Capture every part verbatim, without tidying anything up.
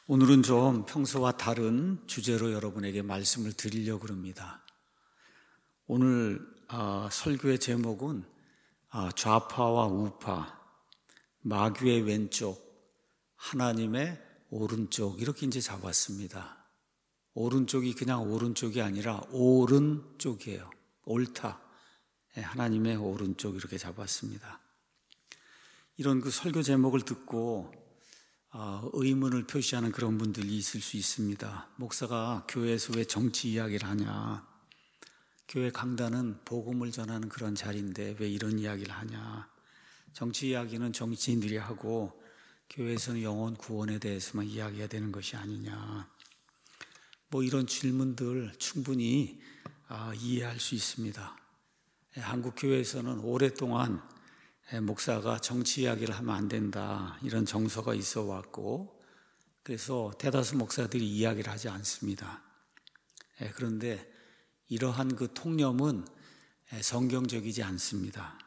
오늘은 좀 평소와 다른 주제로 여러분에게 말씀을 드리려고 합니다. 오늘 아, 설교의 제목은 아, 좌파와 우파, 마귀의 왼쪽, 하나님의 오른쪽 이렇게 이제 잡았습니다. 오른쪽이 그냥 오른쪽이 아니라 오른쪽이에요. 옳다. 하나님의 오른쪽 이렇게 잡았습니다. 이런 그 설교 제목을 듣고 의문을 표시하는 그런 분들이 있을 수 있습니다. 목사가 교회에서 왜 정치 이야기를 하냐? 교회 강단은 복음을 전하는 그런 자리인데 왜 이런 이야기를 하냐? 정치 이야기는 정치인들이 하고 교회에서는 영혼 구원에 대해서만 이야기해야 되는 것이 아니냐? 뭐 이런 질문들 충분히 이해할 수 있습니다. 한국 교회에서는 오랫동안 목사가 정치 이야기를 하면 안 된다 이런 정서가 있어 왔고, 그래서 대다수 목사들이 이야기를 하지 않습니다. 그런데 이러한 그 통념은 성경적이지 않습니다.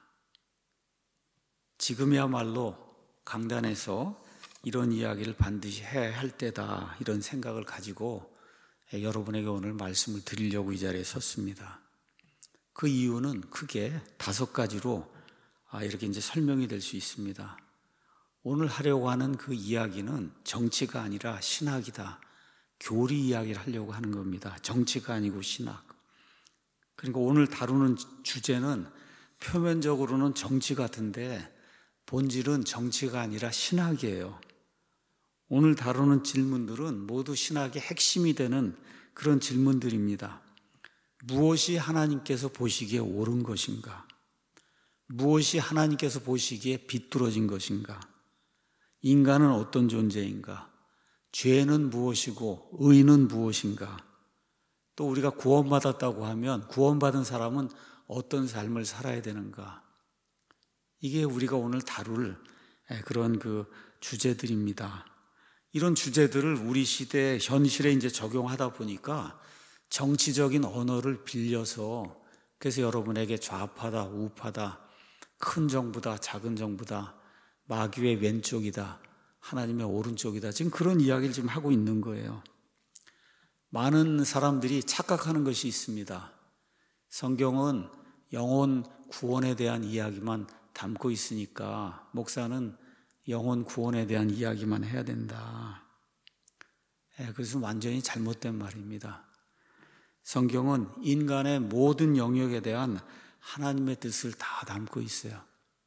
지금이야말로 강단에서 이런 이야기를 반드시 해야 할 때다 이런 생각을 가지고 여러분에게 오늘 말씀을 드리려고 이 자리에 섰습니다. 그 이유는 크게 다섯 가지로 아, 이렇게 이제 설명이 될 수 있습니다. 오늘 하려고 하는 그 이야기는 정치가 아니라 신학이다. 교리 이야기를 하려고 하는 겁니다. 정치가 아니고 신학. 그러니까 오늘 다루는 주제는 표면적으로는 정치 같은데 본질은 정치가 아니라 신학이에요. 오늘 다루는 질문들은 모두 신학의 핵심이 되는 그런 질문들입니다. 무엇이 하나님께서 보시기에 옳은 것인가? 무엇이 하나님께서 보시기에 비뚤어진 것인가? 인간은 어떤 존재인가? 죄는 무엇이고 의는 무엇인가? 또 우리가 구원받았다고 하면 구원받은 사람은 어떤 삶을 살아야 되는가? 이게 우리가 오늘 다룰 그런 그 주제들입니다. 이런 주제들을 우리 시대 현실에 이제 적용하다 보니까 정치적인 언어를 빌려서 그래서 여러분에게 좌파다, 우파다, 큰 정부다, 작은 정부다, 마귀의 왼쪽이다, 하나님의 오른쪽이다. 지금 그런 이야기를 지금 하고 있는 거예요. 많은 사람들이 착각하는 것이 있습니다. 성경은 영혼 구원에 대한 이야기만 담고 있으니까 목사는 영혼 구원에 대한 이야기만 해야 된다. 그것은 완전히 잘못된 말입니다. 성경은 인간의 모든 영역에 대한 하나님의 뜻을 다 담고 있어요.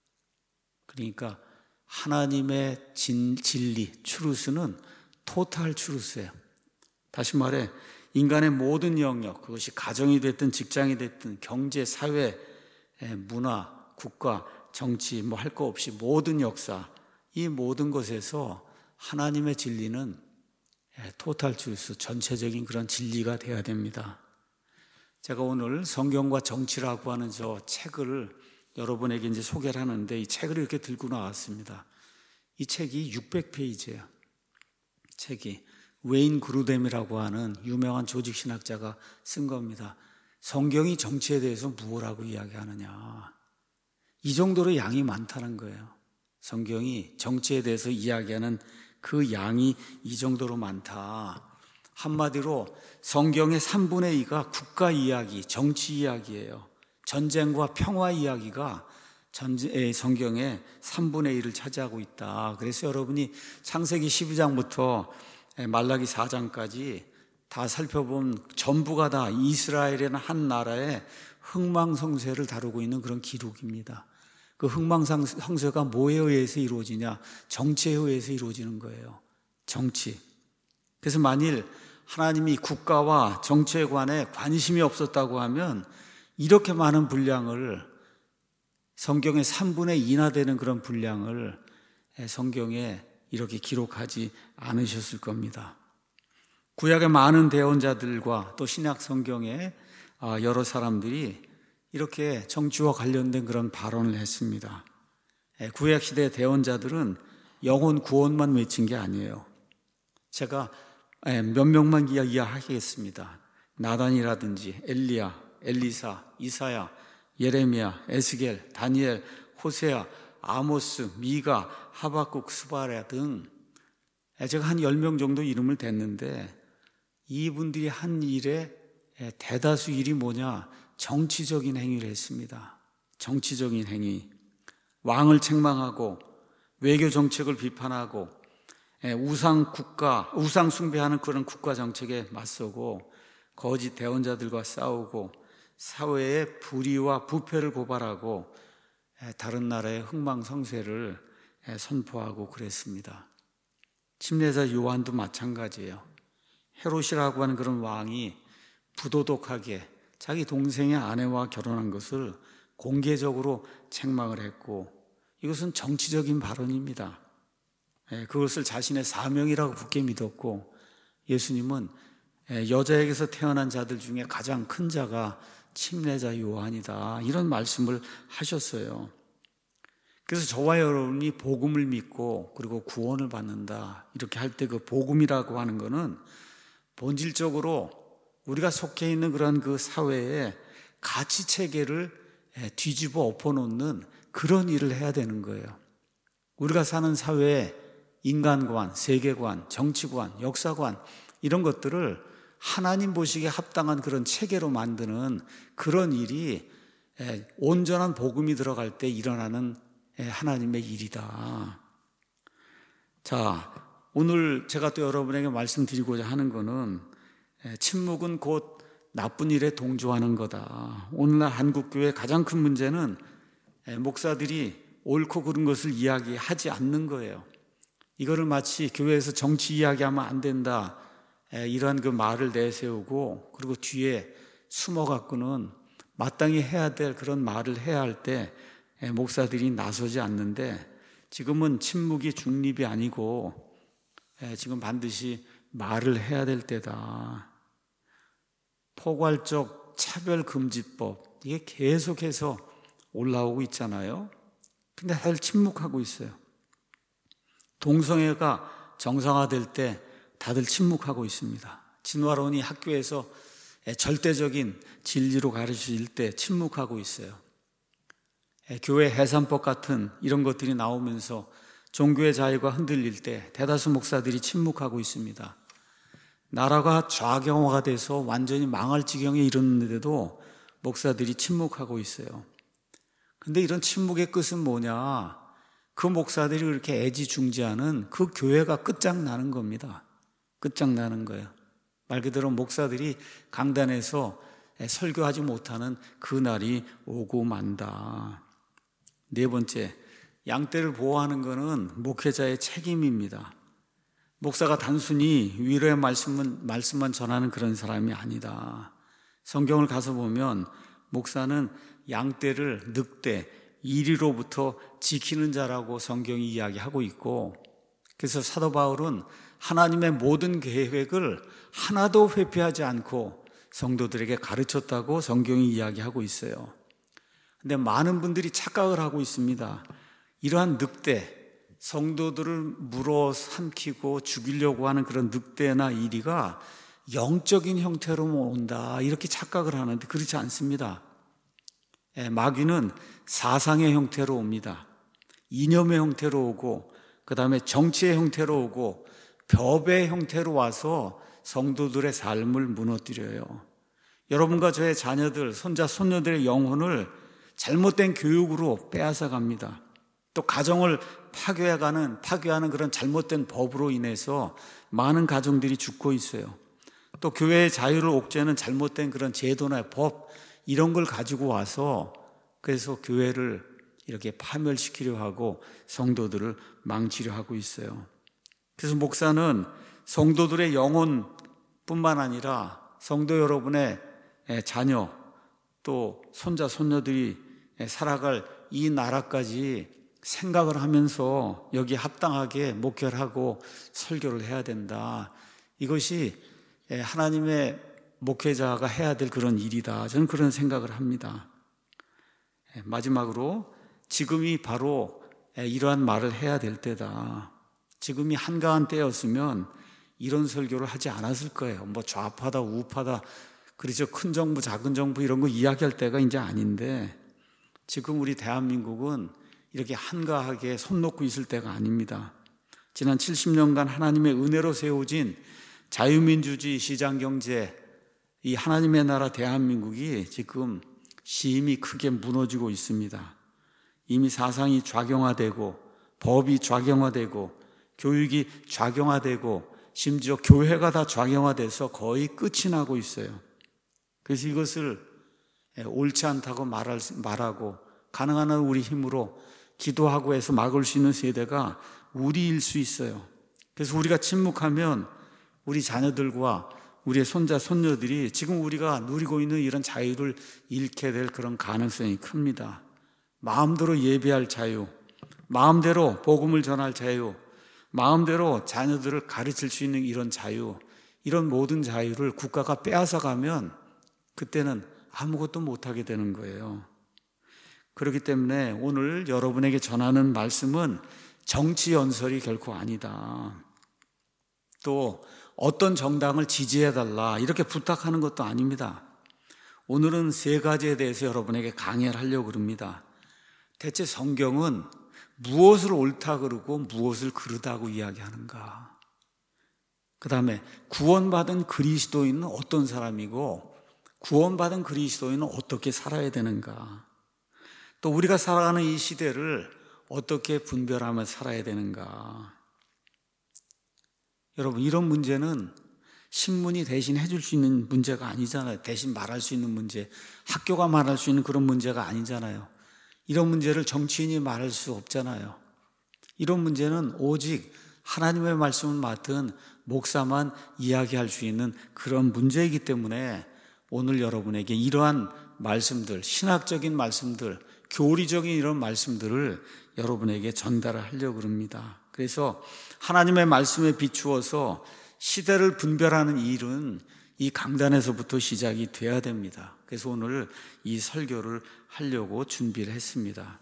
그러니까 하나님의 진, 진리, 추루스는 토탈 추루스예요. 다시 말해 인간의 모든 영역, 그것이 가정이 됐든 직장이 됐든 경제, 사회, 문화, 국가, 정치 뭐 할 거 없이 모든 역사, 이 모든 것에서 하나님의 진리는 토탈 추루스, 전체적인 그런 진리가 돼야 됩니다. 제가 오늘 성경과 정치라고 하는 저 책을 여러분에게 이제 소개를 하는데 이 책을 이렇게 들고 나왔습니다. 이 책이 육백 페이지예요. 책이 웨인 그루뎀이라고 하는 유명한 조직신학자가 쓴 겁니다. 성경이 정치에 대해서 무엇라고 이야기하느냐. 이 정도로 양이 많다는 거예요. 성경이 정치에 대해서 이야기하는 그 양이 이 정도로 많다. 한마디로 성경의 삼분의 이가 국가 이야기, 정치 이야기예요. 전쟁과 평화 이야기가 전제, 성경의 삼분의 일을 차지하고 있다. 그래서 여러분이 창세기 십이 장부터 말라기 사 장까지 다 살펴보면 전부가 다 이스라엘이라는 한 나라의 흥망성쇠를 다루고 있는 그런 기록입니다. 그 흥망성쇠가 뭐에 의해서 이루어지냐? 정치에 의해서 이루어지는 거예요. 정치. 그래서 만일 하나님이 국가와 정치에 관해 관심이 없었다고 하면 이렇게 많은 분량을 성경의 삼분의 이나 되는 그런 분량을 성경에 이렇게 기록하지 않으셨을 겁니다. 구약의 많은 대언자들과 또 신약 성경의 여러 사람들이 이렇게 정치와 관련된 그런 발언을 했습니다. 구약시대 대언자들은 영혼 구원만 외친 게 아니에요. 제가 몇 명만 이야기하겠습니다. 나단이라든지 엘리야, 엘리사, 이사야, 예레미야, 에스겔, 다니엘, 호세아, 아모스, 미가, 하박국, 스바랴 등 제가 한 열 명 정도 이름을 댔는데 이분들이 한 일에 대다수 일이 뭐냐? 정치적인 행위를 했습니다. 정치적인 행위. 왕을 책망하고 외교 정책을 비판하고 우상 국가, 우상 숭배하는 그런 국가 정책에 맞서고 거짓 대언자들과 싸우고 사회의 불의와 부패를 고발하고 다른 나라의 흥망성쇠를 선포하고 그랬습니다. 침례자 요한도 마찬가지예요. 헤롯이라고 하는 그런 왕이 부도덕하게 자기 동생의 아내와 결혼한 것을 공개적으로 책망을 했고 이것은 정치적인 발언입니다. 그것을 자신의 사명이라고 굳게 믿었고 예수님은 여자에게서 태어난 자들 중에 가장 큰 자가 침례자 요한이다 이런 말씀을 하셨어요. 그래서 저와 여러분이 복음을 믿고 그리고 구원을 받는다 이렇게 할 때 그 복음이라고 하는 것은 본질적으로 우리가 속해 있는 그런 그 사회의 가치 체계를 뒤집어 엎어놓는 그런 일을 해야 되는 거예요. 우리가 사는 사회의 인간관, 세계관, 정치관, 역사관 이런 것들을 하나님 보시기에 합당한 그런 체계로 만드는 그런 일이 온전한 복음이 들어갈 때 일어나는 하나님의 일이다. 자, 오늘 제가 또 여러분에게 말씀드리고자 하는 것은 침묵은 곧 나쁜 일에 동조하는 거다. 오늘날 한국교회의 가장 큰 문제는 목사들이 옳고 그른 것을 이야기하지 않는 거예요. 이거를 마치 교회에서 정치 이야기하면 안 된다 이러한 그 말을 내세우고 그리고 뒤에 숨어갖고는 마땅히 해야 될 그런 말을 해야 할 때 목사들이 나서지 않는데 지금은 침묵이 중립이 아니고 지금 반드시 말을 해야 될 때다. 포괄적 차별금지법 이게 계속해서 올라오고 있잖아요. 근데 다들 침묵하고 있어요. 동성애가 정상화될 때 다들 침묵하고 있습니다. 진화론이 학교에서 절대적인 진리로 가르칠 때 침묵하고 있어요. 교회 해산법 같은 이런 것들이 나오면서 종교의 자유가 흔들릴 때 대다수 목사들이 침묵하고 있습니다. 나라가 좌경화가 돼서 완전히 망할 지경에 이르는데도 목사들이 침묵하고 있어요. 근데 이런 침묵의 끝은 뭐냐? 그 목사들이 그렇게 애지중지하는 그 교회가 끝장나는 겁니다. 끝장나는 거예요. 말 그대로 목사들이 강단에서 설교하지 못하는 그날이 오고 만다. 네 번째, 양떼를 보호하는 것은 목회자의 책임입니다. 목사가 단순히 위로의 말씀은, 말씀만 전하는 그런 사람이 아니다. 성경을 가서 보면 목사는 양떼를 늑대, 이리로부터 지키는 자라고 성경이 이야기하고 있고 그래서 사도 바울은 하나님의 모든 계획을 하나도 회피하지 않고 성도들에게 가르쳤다고 성경이 이야기하고 있어요. 근데 많은 분들이 착각을 하고 있습니다. 이러한 늑대, 성도들을 물어 삼키고 죽이려고 하는 그런 늑대나 이리가 영적인 형태로 온다 이렇게 착각을 하는데 그렇지 않습니다. 마귀는 사상의 형태로 옵니다. 이념의 형태로 오고 그 다음에 정치의 형태로 오고 벽의 형태로 와서 성도들의 삶을 무너뜨려요. 여러분과 저의 자녀들, 손자, 손녀들의 영혼을 잘못된 교육으로 빼앗아 갑니다. 또 가정을 파괴해가는, 파괴하는 그런 잘못된 법으로 인해서 많은 가정들이 죽고 있어요. 또 교회의 자유를 옥죄는 잘못된 그런 제도나 법 이런 걸 가지고 와서 그래서 교회를 이렇게 파멸시키려 하고 성도들을 망치려 하고 있어요. 그래서 목사는 성도들의 영혼뿐만 아니라 성도 여러분의 자녀 또 손자 손녀들이 살아갈 이 나라까지 생각을 하면서 여기에 합당하게 목회를 하고 설교를 해야 된다. 이것이 하나님의 목회자가 해야 될 그런 일이다. 저는 그런 생각을 합니다. 마지막으로 지금이 바로 이러한 말을 해야 될 때다. 지금이 한가한 때였으면 이런 설교를 하지 않았을 거예요. 뭐 좌파다 우파다 그렇죠. 큰 정부 작은 정부 이런 거 이야기할 때가 이제 아닌데 지금 우리 대한민국은 이렇게 한가하게 손 놓고 있을 때가 아닙니다. 지난 칠십 년간 하나님의 은혜로 세워진 자유민주주의 시장경제, 이 하나님의 나라 대한민국이 지금 심히 크게 무너지고 있습니다. 이미 사상이 좌경화되고 법이 좌경화되고 교육이 좌경화되고 심지어 교회가 다 좌경화돼서 거의 끝이 나고 있어요. 그래서 이것을 옳지 않다고 말할, 말하고 가능한 한 우리 힘으로 기도하고 해서 막을 수 있는 세대가 우리일 수 있어요. 그래서 우리가 침묵하면 우리 자녀들과 우리의 손자, 손녀들이 지금 우리가 누리고 있는 이런 자유를 잃게 될 그런 가능성이 큽니다. 마음대로 예배할 자유, 마음대로 복음을 전할 자유, 마음대로 자녀들을 가르칠 수 있는 이런 자유, 이런 모든 자유를 국가가 빼앗아가면 그때는 아무것도 못하게 되는 거예요. 그렇기 때문에 오늘 여러분에게 전하는 말씀은 정치 연설이 결코 아니다. 또 어떤 정당을 지지해달라 이렇게 부탁하는 것도 아닙니다. 오늘은 세 가지에 대해서 여러분에게 강의를 하려고 합니다. 대체 성경은 무엇을 옳다 그러고 무엇을 그르다고 이야기하는가? 그 다음에 구원받은 그리스도인은 어떤 사람이고 구원받은 그리스도인은 어떻게 살아야 되는가? 또 우리가 살아가는 이 시대를 어떻게 분별하며 살아야 되는가? 여러분, 이런 문제는 신문이 대신 해줄 수 있는 문제가 아니잖아요. 대신 말할 수 있는 문제, 학교가 말할 수 있는 그런 문제가 아니잖아요. 이런 문제를 정치인이 말할 수 없잖아요. 이런 문제는 오직 하나님의 말씀을 맡은 목사만 이야기할 수 있는 그런 문제이기 때문에 오늘 여러분에게 이러한 말씀들, 신학적인 말씀들, 교리적인 이런 말씀들을 여러분에게 전달하려고 합니다. 그래서 하나님의 말씀에 비추어서 시대를 분별하는 일은 이 강단에서부터 시작이 돼야 됩니다. 그래서 오늘 이 설교를 하려고 준비를 했습니다.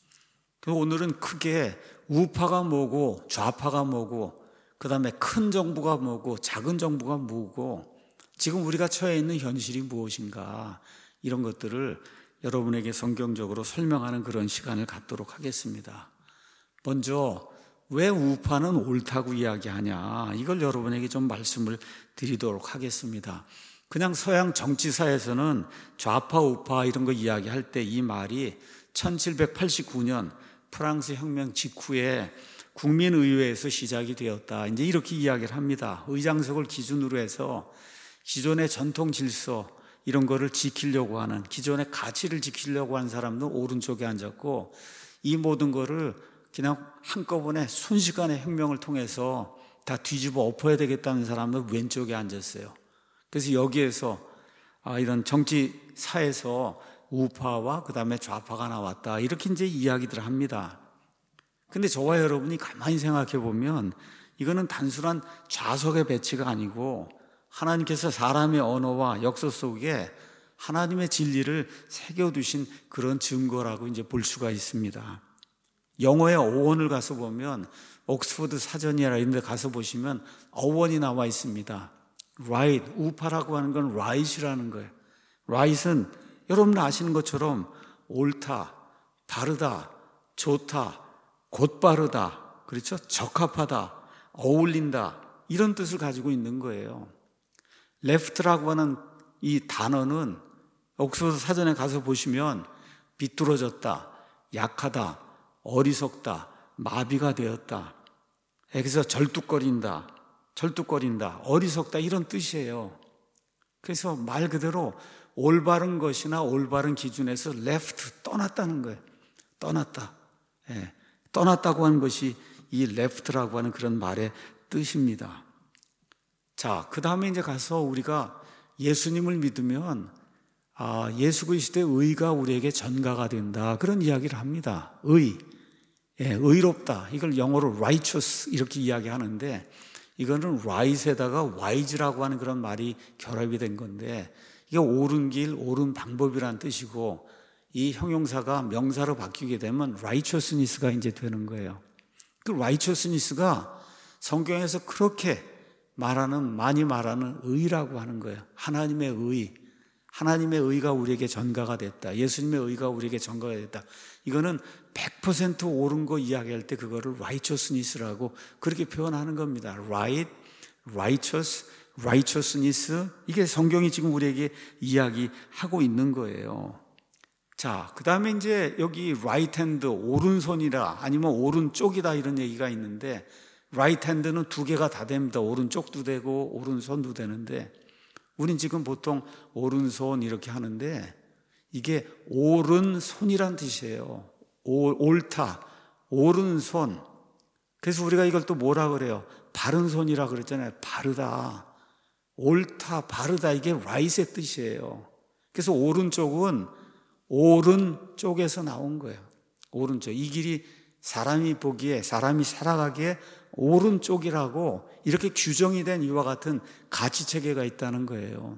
오늘은 크게 우파가 뭐고 좌파가 뭐고 그 다음에 큰 정부가 뭐고 작은 정부가 뭐고 지금 우리가 처해 있는 현실이 무엇인가 이런 것들을 여러분에게 성경적으로 설명하는 그런 시간을 갖도록 하겠습니다. 먼저 왜 우파는 옳다고 이야기하냐 이걸 여러분에게 좀 말씀을 드리도록 하겠습니다. 그냥 서양 정치사에서는 좌파 우파 이런 거 이야기할 때 이 말이 천칠백팔십구 년 프랑스 혁명 직후에 국민의회에서 시작이 되었다. 이제 이렇게 이야기를 합니다. 의장석을 기준으로 해서 기존의 전통 질서 이런 거를 지키려고 하는, 기존의 가치를 지키려고 하는 사람은 오른쪽에 앉았고 이 모든 거를 그냥 한꺼번에 순식간에 혁명을 통해서 다 뒤집어 엎어야 되겠다는 사람은 왼쪽에 앉았어요. 그래서 여기에서 아, 이런 정치사에서 우파와 그 다음에 좌파가 나왔다 이렇게 이제 이야기들을 합니다. 근데 저와 여러분이 가만히 생각해 보면 이거는 단순한 좌석의 배치가 아니고 하나님께서 사람의 언어와 역사 속에 하나님의 진리를 새겨두신 그런 증거라고 이제 볼 수가 있습니다. 영어의 어원을 가서 보면 옥스퍼드 사전이라 이런 데 가서 보시면 어원이 나와 있습니다. right, 우파라고 하는 건 right이라는 거예요. right은 여러분 아시는 것처럼 옳다, 바르다, 좋다, 곧바르다, 그렇죠? 적합하다, 어울린다 이런 뜻을 가지고 있는 거예요. left라고 하는 이 단어는 옥스퍼드 사전에 가서 보시면 비뚤어졌다, 약하다, 어리석다, 마비가 되었다. 그래서 절뚝거린다, 절뚝거린다, 어리석다 이런 뜻이에요. 그래서 말 그대로 올바른 것이나 올바른 기준에서 left, 떠났다는 거예요. 떠났다. 예, 떠났다고 하는 것이 이 left라고 하는 그런 말의 뜻입니다. 자, 그 다음에 이제 가서 우리가 예수님을 믿으면 아, 예수 그리스도의 의가 우리에게 전가가 된다. 그런 이야기를 합니다. 의. 예, 의롭다. 이걸 영어로 righteous 이렇게 이야기하는데 이거는 right에다가 wise라고 하는 그런 말이 결합이 된 건데 이게 옳은 길, 옳은 방법이라는 뜻이고 이 형용사가 명사로 바뀌게 되면 righteousness가 이제 되는 거예요. 그 righteousness가 성경에서 그렇게 말하는, 많이 말하는 의라고 하는 거예요. 하나님의 의, 하나님의 의가 우리에게 전가가 됐다. 예수님의 의가 우리에게 전가가 됐다. 이거는 백 퍼센트 옳은 거 이야기할 때 그거를 righteousness라고 그렇게 표현하는 겁니다. right, righteous, righteousness. 이게 성경이 지금 우리에게 이야기하고 있는 거예요. 자, 그 다음에 이제 여기 right hand, 오른손이라 아니면 오른쪽이다 이런 얘기가 있는데 right hand는 두 개가 다 됩니다. 오른쪽도 되고 오른손도 되는데 우린 지금 보통 오른손 이렇게 하는데 이게 오른손이란 뜻이에요. 오, 옳다, 오른손. 그래서 우리가 이걸 또 뭐라 그래요? 바른 손이라 그랬잖아요. 바르다, 옳다, 바르다. 이게 right의 뜻이에요. 그래서 오른쪽은 오른쪽에서 나온 거예요. 오른쪽. 이 길이 사람이 보기에, 사람이 살아가기에 오른쪽이라고 이렇게 규정이 된 이와 같은 가치체계가 있다는 거예요.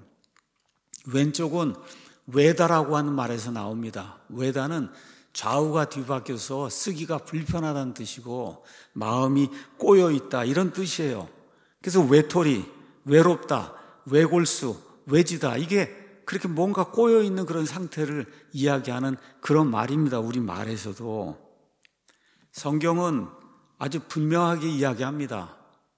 왼쪽은 외다라고 하는 말에서 나옵니다. 외다는 좌우가 뒤바뀌어서 쓰기가 불편하다는 뜻이고 마음이 꼬여있다 이런 뜻이에요. 그래서 외톨이, 외롭다, 외골수, 외지다, 이게 그렇게 뭔가 꼬여있는 그런 상태를 이야기하는 그런 말입니다. 우리 말에서도. 성경은 아주 분명하게 이야기합니다.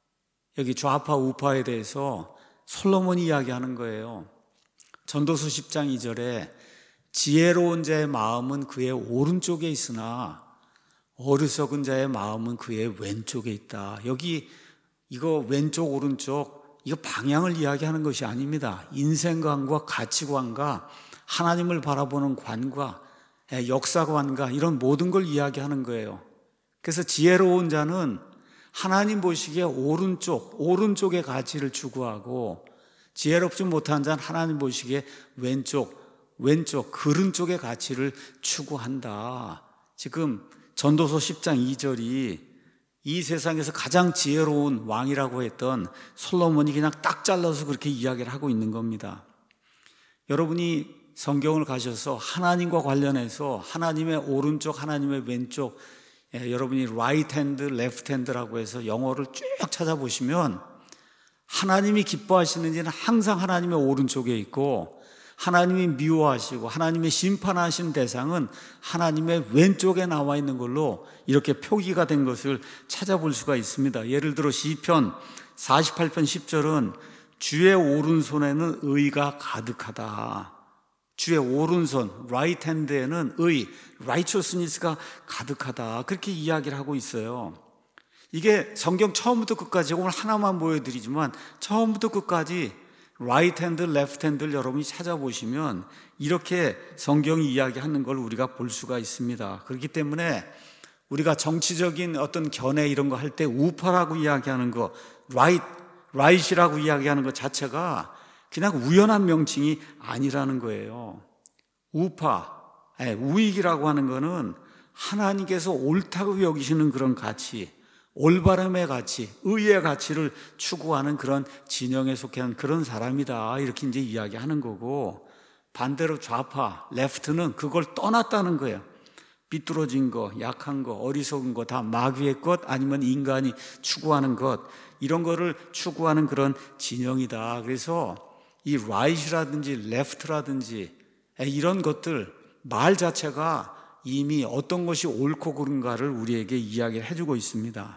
여기 좌파 우파에 대해서 솔로몬이 이야기하는 거예요. 전도서 십 장 이 절에 지혜로운 자의 마음은 그의 오른쪽에 있으나 어리석은 자의 마음은 그의 왼쪽에 있다. 여기 이거 왼쪽 오른쪽 이거 방향을 이야기하는 것이 아닙니다. 인생관과 가치관과 하나님을 바라보는 관과 역사관과 이런 모든 걸 이야기하는 거예요. 그래서 지혜로운 자는 하나님 보시기에 오른쪽, 오른쪽의 가치를 추구하고 지혜롭지 못한 자는 하나님 보시기에 왼쪽, 왼쪽, 그른 쪽의 가치를 추구한다. 지금 전도서 십 장 이 절이 이 세상에서 가장 지혜로운 왕이라고 했던 솔로몬이 그냥 딱 잘라서 그렇게 이야기를 하고 있는 겁니다. 여러분이 성경을 가셔서 하나님과 관련해서 하나님의 오른쪽, 하나님의 왼쪽, 예, 여러분이 right hand, left hand라고 해서 영어를 쭉 찾아보시면 하나님이 기뻐하시는지는 항상 하나님의 오른쪽에 있고 하나님이 미워하시고 하나님의 심판하시는 대상은 하나님의 왼쪽에 나와 있는 걸로 이렇게 표기가 된 것을 찾아볼 수가 있습니다. 예를 들어 시편 사십팔 편 십 절은 주의 오른손에는 의가 가득하다. 주의 오른손, right hand에는 의, righteousness가 가득하다. 그렇게 이야기를 하고 있어요. 이게 성경 처음부터 끝까지 오늘 하나만 보여드리지만 처음부터 끝까지 right hand, left hand를 여러분이 찾아보시면 이렇게 성경이 이야기하는 걸 우리가 볼 수가 있습니다. 그렇기 때문에 우리가 정치적인 어떤 견해 이런 거 할 때 우파라고 이야기하는 거, right, right이라고 이야기하는 것 자체가 그냥 우연한 명칭이 아니라는 거예요. 우파, 우익이라고 하는 거는 하나님께서 옳다고 여기시는 그런 가치, 올바름의 가치, 의의 가치를 추구하는 그런 진영에 속한 그런 사람이다. 이렇게 이제 이야기하는 거고, 반대로 좌파, 레프트는 그걸 떠났다는 거예요. 삐뚤어진 거, 약한 거, 어리석은 거, 다 마귀의 것 아니면 인간이 추구하는 것, 이런 거를 추구하는 그런 진영이다. 그래서 이 right이라든지 left라든지 이런 것들 말 자체가 이미 어떤 것이 옳고 그른가를 우리에게 이야기를 해주고 있습니다.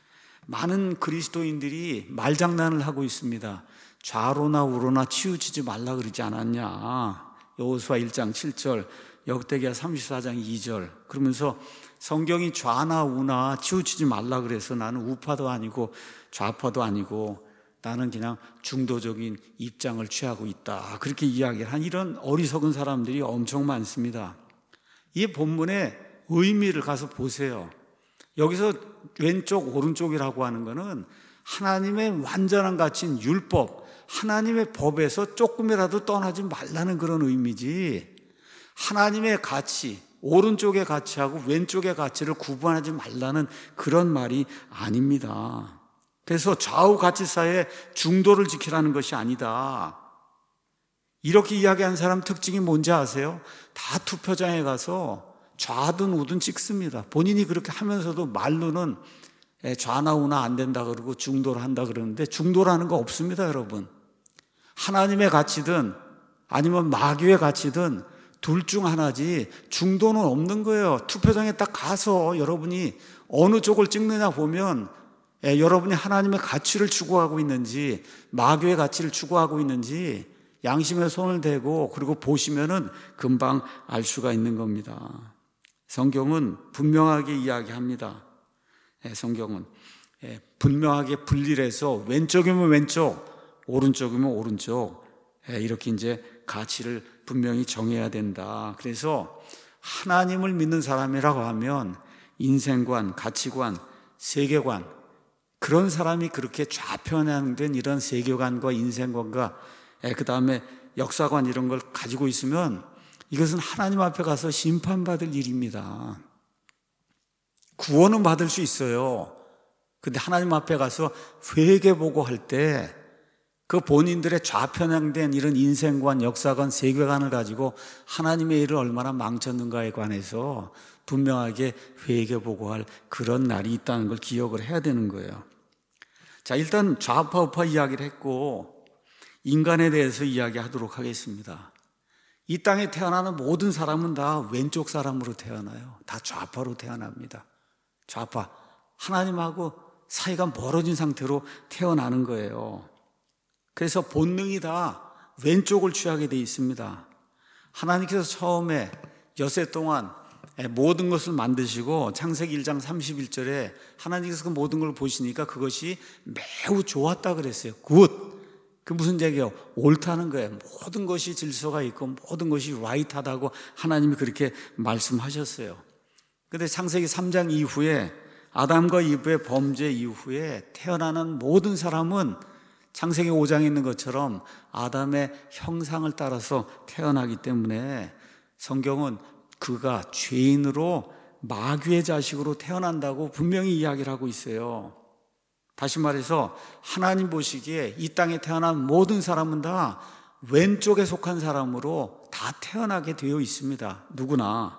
많은 그리스도인들이 말장난을 하고 있습니다. 좌로나 우로나 치우치지 말라 그러지 않았냐. 여호수아 일 장 칠 절, 역대기야 삼십사 장 이 절. 그러면서 성경이 좌나 우나 치우치지 말라 그래서 나는 우파도 아니고 좌파도 아니고 나는 그냥 중도적인 입장을 취하고 있다. 그렇게 이야기를 한 이런 어리석은 사람들이 엄청 많습니다. 이 본문의 의미를 가서 보세요. 여기서 왼쪽 오른쪽이라고 하는 것은 하나님의 완전한 가치인 율법, 하나님의 법에서 조금이라도 떠나지 말라는 그런 의미지, 하나님의 가치, 오른쪽의 가치하고 왼쪽의 가치를 구분하지 말라는 그런 말이 아닙니다. 그래서 좌우 가치사의 중도를 지키라는 것이 아니다. 이렇게 이야기하는 사람 특징이 뭔지 아세요? 다 투표장에 가서 좌든 우든 찍습니다. 본인이 그렇게 하면서도 말로는 좌나 우나 안 된다 그러고 중도를 한다 그러는데 중도라는 거 없습니다, 여러분. 하나님의 가치든 아니면 마귀의 가치든 둘 중 하나지 중도는 없는 거예요. 투표장에 딱 가서 여러분이 어느 쪽을 찍느냐 보면 예, 여러분이 하나님의 가치를 추구하고 있는지 마귀의 가치를 추구하고 있는지 양심에 손을 대고 그리고 보시면은 금방 알 수가 있는 겁니다. 성경은 분명하게 이야기합니다. 예, 성경은 예, 분명하게 분리를 해서 왼쪽이면 왼쪽, 오른쪽이면 오른쪽 예, 이렇게 이제 가치를 분명히 정해야 된다. 그래서 하나님을 믿는 사람이라고 하면 인생관, 가치관, 세계관 그런 사람이 그렇게 좌편향된 이런 세계관과 인생관과 그 다음에 역사관 이런 걸 가지고 있으면 이것은 하나님 앞에 가서 심판받을 일입니다. 구원은 받을 수 있어요. 근데 하나님 앞에 가서 회개보고 할 때 그 본인들의 좌편향된 이런 인생관, 역사관, 세계관을 가지고 하나님의 일을 얼마나 망쳤는가에 관해서 분명하게 회개보고 할 그런 날이 있다는 걸 기억을 해야 되는 거예요. 자, 일단 좌파 우파 이야기를 했고 인간에 대해서 이야기하도록 하겠습니다. 이 땅에 태어나는 모든 사람은 다 왼쪽 사람으로 태어나요. 다 좌파로 태어납니다. 좌파, 하나님하고 사이가 멀어진 상태로 태어나는 거예요. 그래서 본능이 다 왼쪽을 취하게 돼 있습니다. 하나님께서 처음에 엿새 동안 모든 것을 만드시고 창세기 일 장 삼십일 절에 하나님께서 그 모든 걸 보시니까 그것이 매우 좋았다 그랬어요. 굿. 그 무슨 얘기예요? 옳다는 거예요. 모든 것이 질서가 있고 모든 것이 라이트하다고 하나님이 그렇게 말씀하셨어요. 그런데 창세기 삼 장 이후에 아담과 이브의 범죄 이후에 태어나는 모든 사람은 창세기 오 장에 있는 것처럼 아담의 형상을 따라서 태어나기 때문에 성경은 그가 죄인으로 마귀의 자식으로 태어난다고 분명히 이야기를 하고 있어요. 다시 말해서 하나님 보시기에 이 땅에 태어난 모든 사람은 다 왼쪽에 속한 사람으로 다 태어나게 되어 있습니다. 누구나.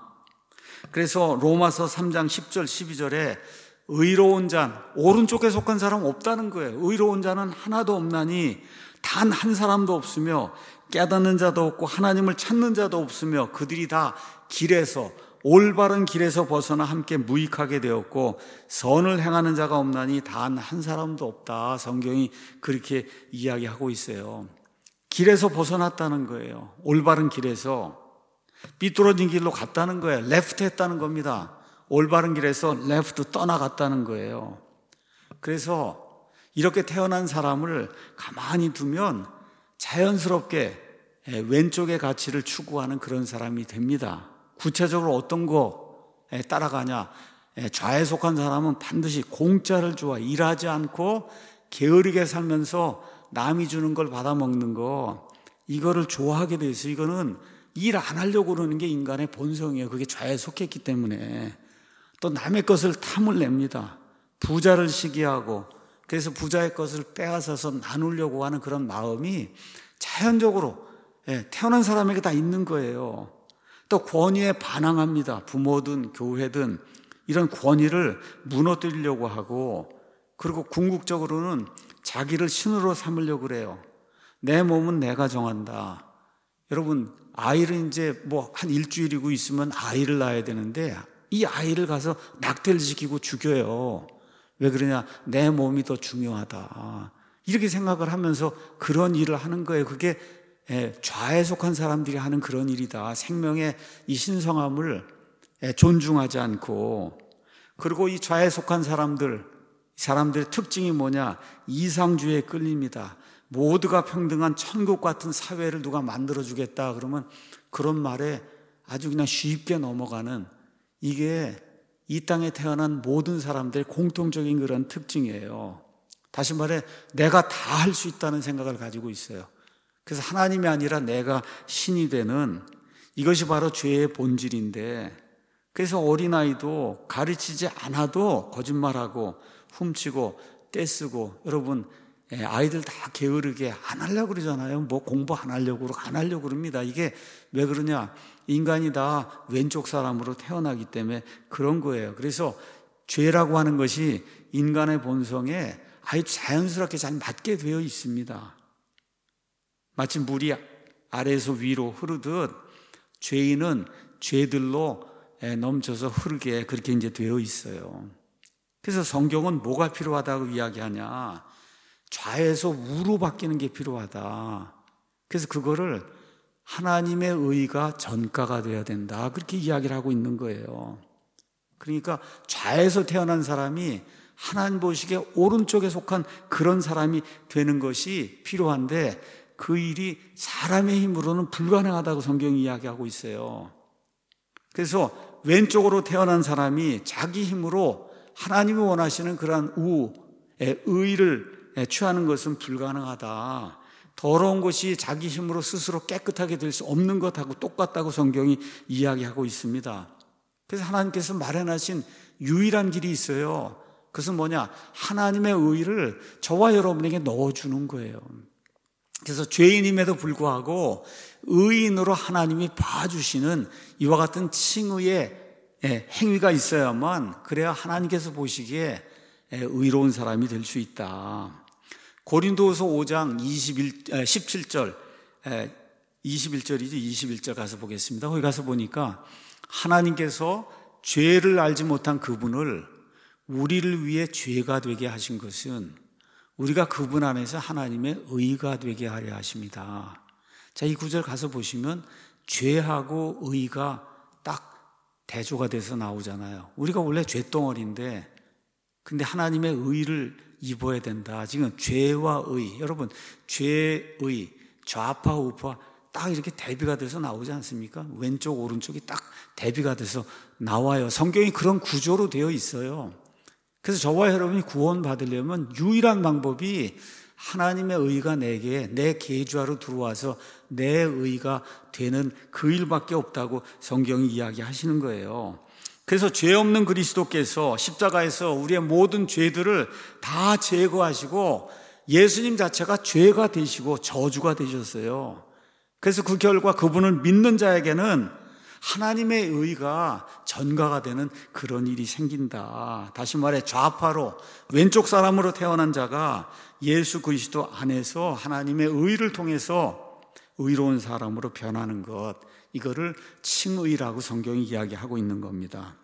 그래서 로마서 삼 장 십 절 십이 절에 의로운 자, 오른쪽에 속한 사람 없다는 거예요. 의로운 자는 하나도 없나니 단 한 사람도 없으며 깨닫는 자도 없고 하나님을 찾는 자도 없으며 그들이 다 길에서 올바른 길에서 벗어나 함께 무익하게 되었고 선을 행하는 자가 없나니 단 한 사람도 없다. 성경이 그렇게 이야기하고 있어요. 길에서 벗어났다는 거예요. 올바른 길에서 삐뚤어진 길로 갔다는 거예요. 레프트 했다는 겁니다. 올바른 길에서 레프트 떠나갔다는 거예요. 그래서 이렇게 태어난 사람을 가만히 두면 자연스럽게 왼쪽의 가치를 추구하는 그런 사람이 됩니다. 구체적으로 어떤 거에 따라가냐? 좌에 속한 사람은 반드시 공짜를 좋아 일하지 않고 게으르게 살면서 남이 주는 걸 받아먹는 거 이거를 좋아하게 돼 있어요. 이거는 일 안 하려고 그러는 게 인간의 본성이에요. 그게 좌에 속했기 때문에. 또 남의 것을 탐을 냅니다. 부자를 시기하고 그래서 부자의 것을 빼앗아서 나누려고 하는 그런 마음이 자연적으로 태어난 사람에게 다 있는 거예요. 또 권위에 반항합니다. 부모든 교회든 이런 권위를 무너뜨리려고 하고 그리고 궁극적으로는 자기를 신으로 삼으려고 그래요. 내 몸은 내가 정한다. 여러분 아이를 이제 뭐 한 일주일이고 있으면 아이를 낳아야 되는데 이 아이를 가서 낙태를 시키고 죽여요. 왜 그러냐? 내 몸이 더 중요하다. 이렇게 생각을 하면서 그런 일을 하는 거예요. 그게 좌에 속한 사람들이 하는 그런 일이다. 생명의 이 신성함을 존중하지 않고 그리고 이 좌에 속한 사람들, 사람들의 특징이 뭐냐? 이상주의에 끌립니다. 모두가 평등한 천국 같은 사회를 누가 만들어주겠다 그러면 그런 말에 아주 그냥 쉽게 넘어가는 이게 이 땅에 태어난 모든 사람들의 공통적인 그런 특징이에요. 다시 말해 내가 다 할 수 있다는 생각을 가지고 있어요. 그래서 하나님이 아니라 내가 신이 되는 이것이 바로 죄의 본질인데 그래서 어린아이도 가르치지 않아도 거짓말하고 훔치고 떼쓰고 여러분 아이들 다 게으르게 안 하려고 그러잖아요. 뭐 공부 안 하려고 그러고 안 하려고 그럽니다. 이게 왜 그러냐? 인간이 다 왼쪽 사람으로 태어나기 때문에 그런 거예요. 그래서 죄라고 하는 것이 인간의 본성에 아주 자연스럽게 잘 맞게 되어 있습니다. 마치 물이 아래에서 위로 흐르듯 죄인은 죄들로 넘쳐서 흐르게 그렇게 이제 되어 있어요. 그래서 성경은 뭐가 필요하다고 이야기하냐? 좌에서 우로 바뀌는 게 필요하다. 그래서 그거를 하나님의 의가 전가가 되어야 된다. 그렇게 이야기를 하고 있는 거예요. 그러니까 좌에서 태어난 사람이 하나님 보시기에 오른쪽에 속한 그런 사람이 되는 것이 필요한데 그 일이 사람의 힘으로는 불가능하다고 성경이 이야기하고 있어요. 그래서 왼쪽으로 태어난 사람이 자기 힘으로 하나님이 원하시는 그러한 우의 의를 취하는 것은 불가능하다. 더러운 것이 자기 힘으로 스스로 깨끗하게 될 수 없는 것하고 똑같다고 성경이 이야기하고 있습니다. 그래서 하나님께서 마련하신 유일한 길이 있어요. 그것은 뭐냐? 하나님의 의를 저와 여러분에게 넣어주는 거예요. 그래서 죄인임에도 불구하고 의인으로 하나님이 봐주시는 이와 같은 칭의의 행위가 있어야만 그래야 하나님께서 보시기에 의로운 사람이 될 수 있다. 고린도후서 오 장 이십일, 십칠 절, 이십일 절이지 이십일 절 가서 보겠습니다. 거기 가서 보니까 하나님께서 죄를 알지 못한 그분을 우리를 위해 죄가 되게 하신 것은 우리가 그분 안에서 하나님의 의가 되게 하려 하십니다. 자, 이 구절 가서 보시면 죄하고 의가 딱 대조가 돼서 나오잖아요. 우리가 원래 죄덩어리인데 근데 하나님의 의를 입어야 된다. 지금 죄와 의, 여러분 죄의 좌파 우파 딱 이렇게 대비가 돼서 나오지 않습니까? 왼쪽 오른쪽이 딱 대비가 돼서 나와요. 성경이 그런 구조로 되어 있어요. 그래서 저와 여러분이 구원 받으려면 유일한 방법이 하나님의 의가 내게 내 계좌로 들어와서 내 의가 되는 그 일밖에 없다고 성경이 이야기하시는 거예요. 그래서 죄 없는 그리스도께서 십자가에서 우리의 모든 죄들을 다 제거하시고 예수님 자체가 죄가 되시고 저주가 되셨어요. 그래서 그 결과 그분을 믿는 자에게는 하나님의 의가 전가가 되는 그런 일이 생긴다. 다시 말해 좌파로 왼쪽 사람으로 태어난 자가 예수 그리스도 안에서 하나님의 의를 통해서 의로운 사람으로 변하는 것, 이거를 칭의라고 성경이 이야기하고 있는 겁니다.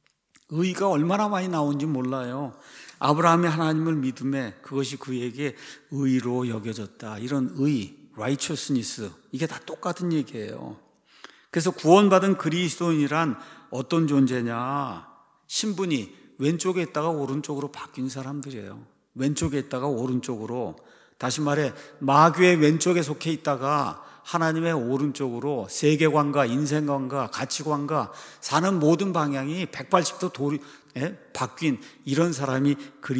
의가 얼마나 많이 나온지 몰라요. 아브라함이 하나님을 믿음에 그것이 그에게 의로 여겨졌다. 이런 의, righteousness, 이게 다 똑같은 얘기예요. 그래서 구원받은 그리스도인이란 어떤 존재냐? 신분이 왼쪽에 있다가 오른쪽으로 바뀐 사람들이에요. 왼쪽에 있다가 오른쪽으로, 다시 말해 마귀의 왼쪽에 속해 있다가 하나님의 오른쪽으로 세계관과 인생관과 가치관과 사는 모든 방향이 백팔십 도 도리, 에? 바뀐 이런 사람이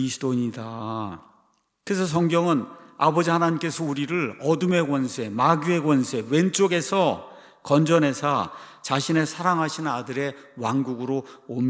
그리스도인이다. 그래서 성경은 아버지 하나님께서 우리를 어둠의 권세, 마귀의 권세, 왼쪽에서 건져내사 자신의 사랑하시는 아들의 왕국으로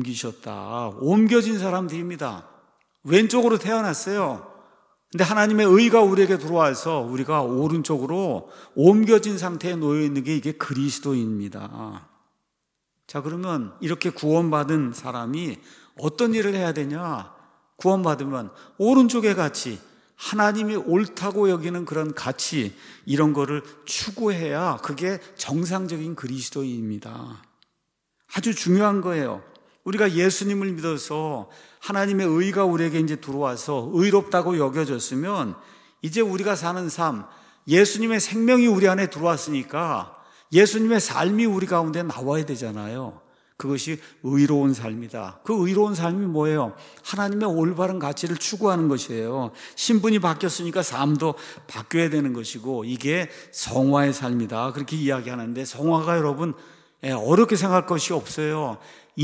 옮기셨다. 옮겨진 사람들입니다. 왼쪽으로 태어났어요. 근데 하나님의 의가 우리에게 들어와서 우리가 오른쪽으로 옮겨진 상태에 놓여 있는 게 이게 그리스도인입니다. 자, 그러면 이렇게 구원받은 사람이 어떤 일을 해야 되냐? 구원받으면 오른쪽의 가치, 하나님이 옳다고 여기는 그런 가치, 이런 거를 추구해야 그게 정상적인 그리스도인입니다. 아주 중요한 거예요. 우리가 예수님을 믿어서 하나님의 의가 우리에게 이제 들어와서 의롭다고 여겨졌으면 이제 우리가 사는 삶, 예수님의 생명이 우리 안에 들어왔으니까 예수님의 삶이 우리 가운데 나와야 되잖아요. 그것이 의로운 삶이다. 그 의로운 삶이 뭐예요? 하나님의 올바른 가치를 추구하는 것이에요. 신분이 바뀌었으니까 삶도 바뀌어야 되는 것이고 이게 성화의 삶이다. 그렇게 이야기하는데 성화가 여러분 어렵게 생각할 것이 없어요.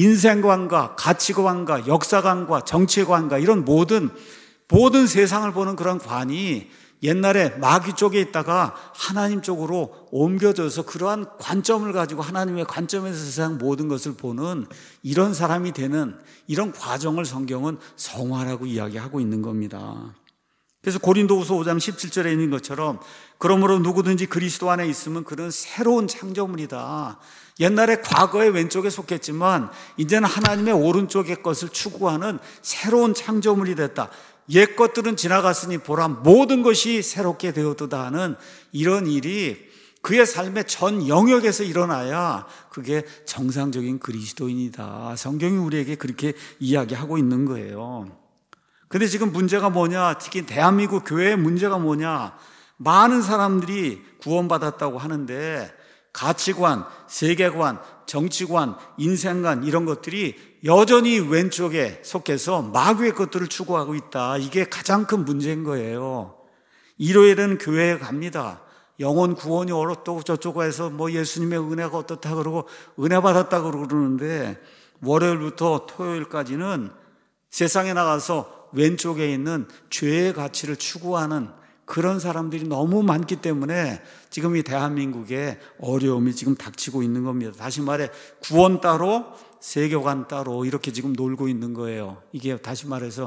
인생관과 가치관과 역사관과 정치관과 이런 모든 모든 세상을 보는 그런 관이 옛날에 마귀 쪽에 있다가 하나님 쪽으로 옮겨져서 그러한 관점을 가지고 하나님의 관점에서 세상 모든 것을 보는 이런 사람이 되는 이런 과정을 성경은 성화라고 이야기하고 있는 겁니다. 그래서 고린도후서 오 장 십칠 절에 있는 것처럼 그러므로 누구든지 그리스도 안에 있으면 그는 새로운 창조물이다. 옛날에 과거의 왼쪽에 속했지만 이제는 하나님의 오른쪽의 것을 추구하는 새로운 창조물이 됐다. 옛 것들은 지나갔으니 보라 모든 것이 새롭게 되었도다 하는 이런 일이 그의 삶의 전 영역에서 일어나야 그게 정상적인 그리스도인이다. 성경이 우리에게 그렇게 이야기하고 있는 거예요. 근데 지금 문제가 뭐냐? 특히 대한민국 교회의 문제가 뭐냐? 많은 사람들이 구원받았다고 하는데 가치관, 세계관, 정치관, 인생관 이런 것들이 여전히 왼쪽에 속해서 마귀의 것들을 추구하고 있다. 이게 가장 큰 문제인 거예요. 일요일에는 교회에 갑니다. 영혼 구원이 어렵다고 저쪽에서 뭐 예수님의 은혜가 어떻다 그러고 은혜 받았다 그러는데 월요일부터 토요일까지는 세상에 나가서 왼쪽에 있는 죄의 가치를 추구하는 그런 사람들이 너무 많기 때문에 지금 이 대한민국에 어려움이 지금 닥치고 있는 겁니다. 다시 말해 구원 따로 세계관 따로 이렇게 지금 놀고 있는 거예요. 이게 다시 말해서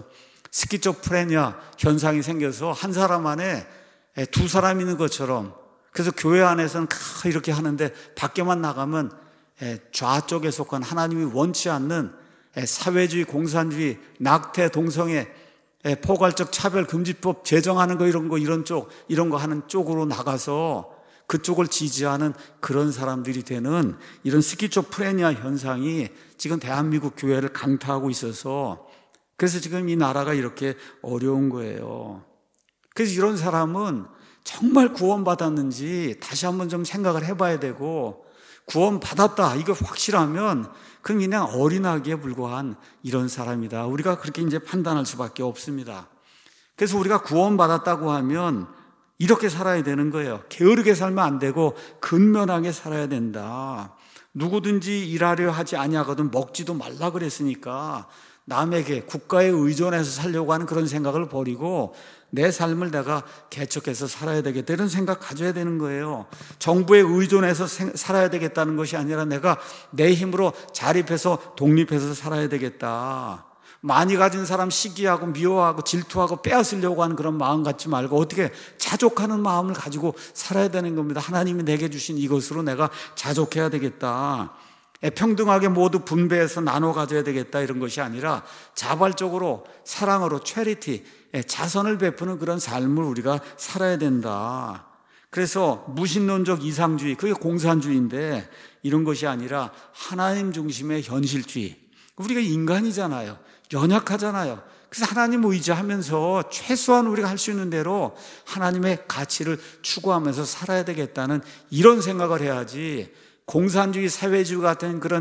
스키조프레니아 현상이 생겨서 한 사람 안에 두 사람 있는 것처럼, 그래서 교회 안에서는 이렇게 하는데 밖에만 나가면 좌쪽에 속한 하나님이 원치 않는 사회주의, 공산주의, 낙태, 동성애, 포괄적 차별 금지법 제정하는 거 이런 거 이런 쪽 이런 거 하는 쪽으로 나가서 그쪽을 지지하는 그런 사람들이 되는 이런 스키조프레니아 현상이 지금 대한민국 교회를 강타하고 있어서, 그래서 지금 이 나라가 이렇게 어려운 거예요. 그래서 이런 사람은 정말 구원받았는지 다시 한번 좀 생각을 해봐야 되고, 구원받았다 이거 확실하면 그럼 그냥 어린아기에 불과한 이런 사람이다. 우리가 그렇게 이제 판단할 수밖에 없습니다. 그래서 우리가 구원받았다고 하면 이렇게 살아야 되는 거예요. 게으르게 살면 안 되고 근면하게 살아야 된다. 누구든지 일하려 하지 아니하거든 먹지도 말라 그랬으니까 남에게 국가에 의존해서 살려고 하는 그런 생각을 버리고 내 삶을 내가 개척해서 살아야 되겠다 이런 생각 가져야 되는 거예요. 정부에 의존해서 살아야 되겠다는 것이 아니라 내가 내 힘으로 자립해서 독립해서 살아야 되겠다. 많이 가진 사람 시기하고 미워하고 질투하고 빼앗으려고 하는 그런 마음 갖지 말고 어떻게 자족하는 마음을 가지고 살아야 되는 겁니다. 하나님이 내게 주신 이것으로 내가 자족해야 되겠다. 평등하게 모두 분배해서 나눠 가져야 되겠다 이런 것이 아니라 자발적으로 사랑으로 체리티, 자선을 베푸는 그런 삶을 우리가 살아야 된다. 그래서 무신론적 이상주의, 그게 공산주의인데 이런 것이 아니라 하나님 중심의 현실주의. 우리가 인간이잖아요. 연약하잖아요. 그래서 하나님 의지하면서 최소한 우리가 할 수 있는 대로 하나님의 가치를 추구하면서 살아야 되겠다는 이런 생각을 해야지, 공산주의, 사회주의 같은 그런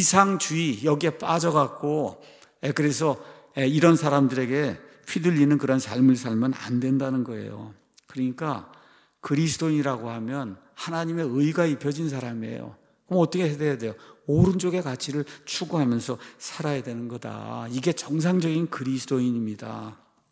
이상주의 여기에 빠져갖고 그래서 이런 사람들에게 휘둘리는 그런 삶을 살면 안 된다는 거예요. 그러니까 그리스도인이라고 하면 하나님의 의가 입혀진 사람이에요. 그럼 어떻게 해야 돼요? 오른쪽의 가치를 추구하면서 살아야 되는 거다. 이게 정상적인 그리스도인입니다.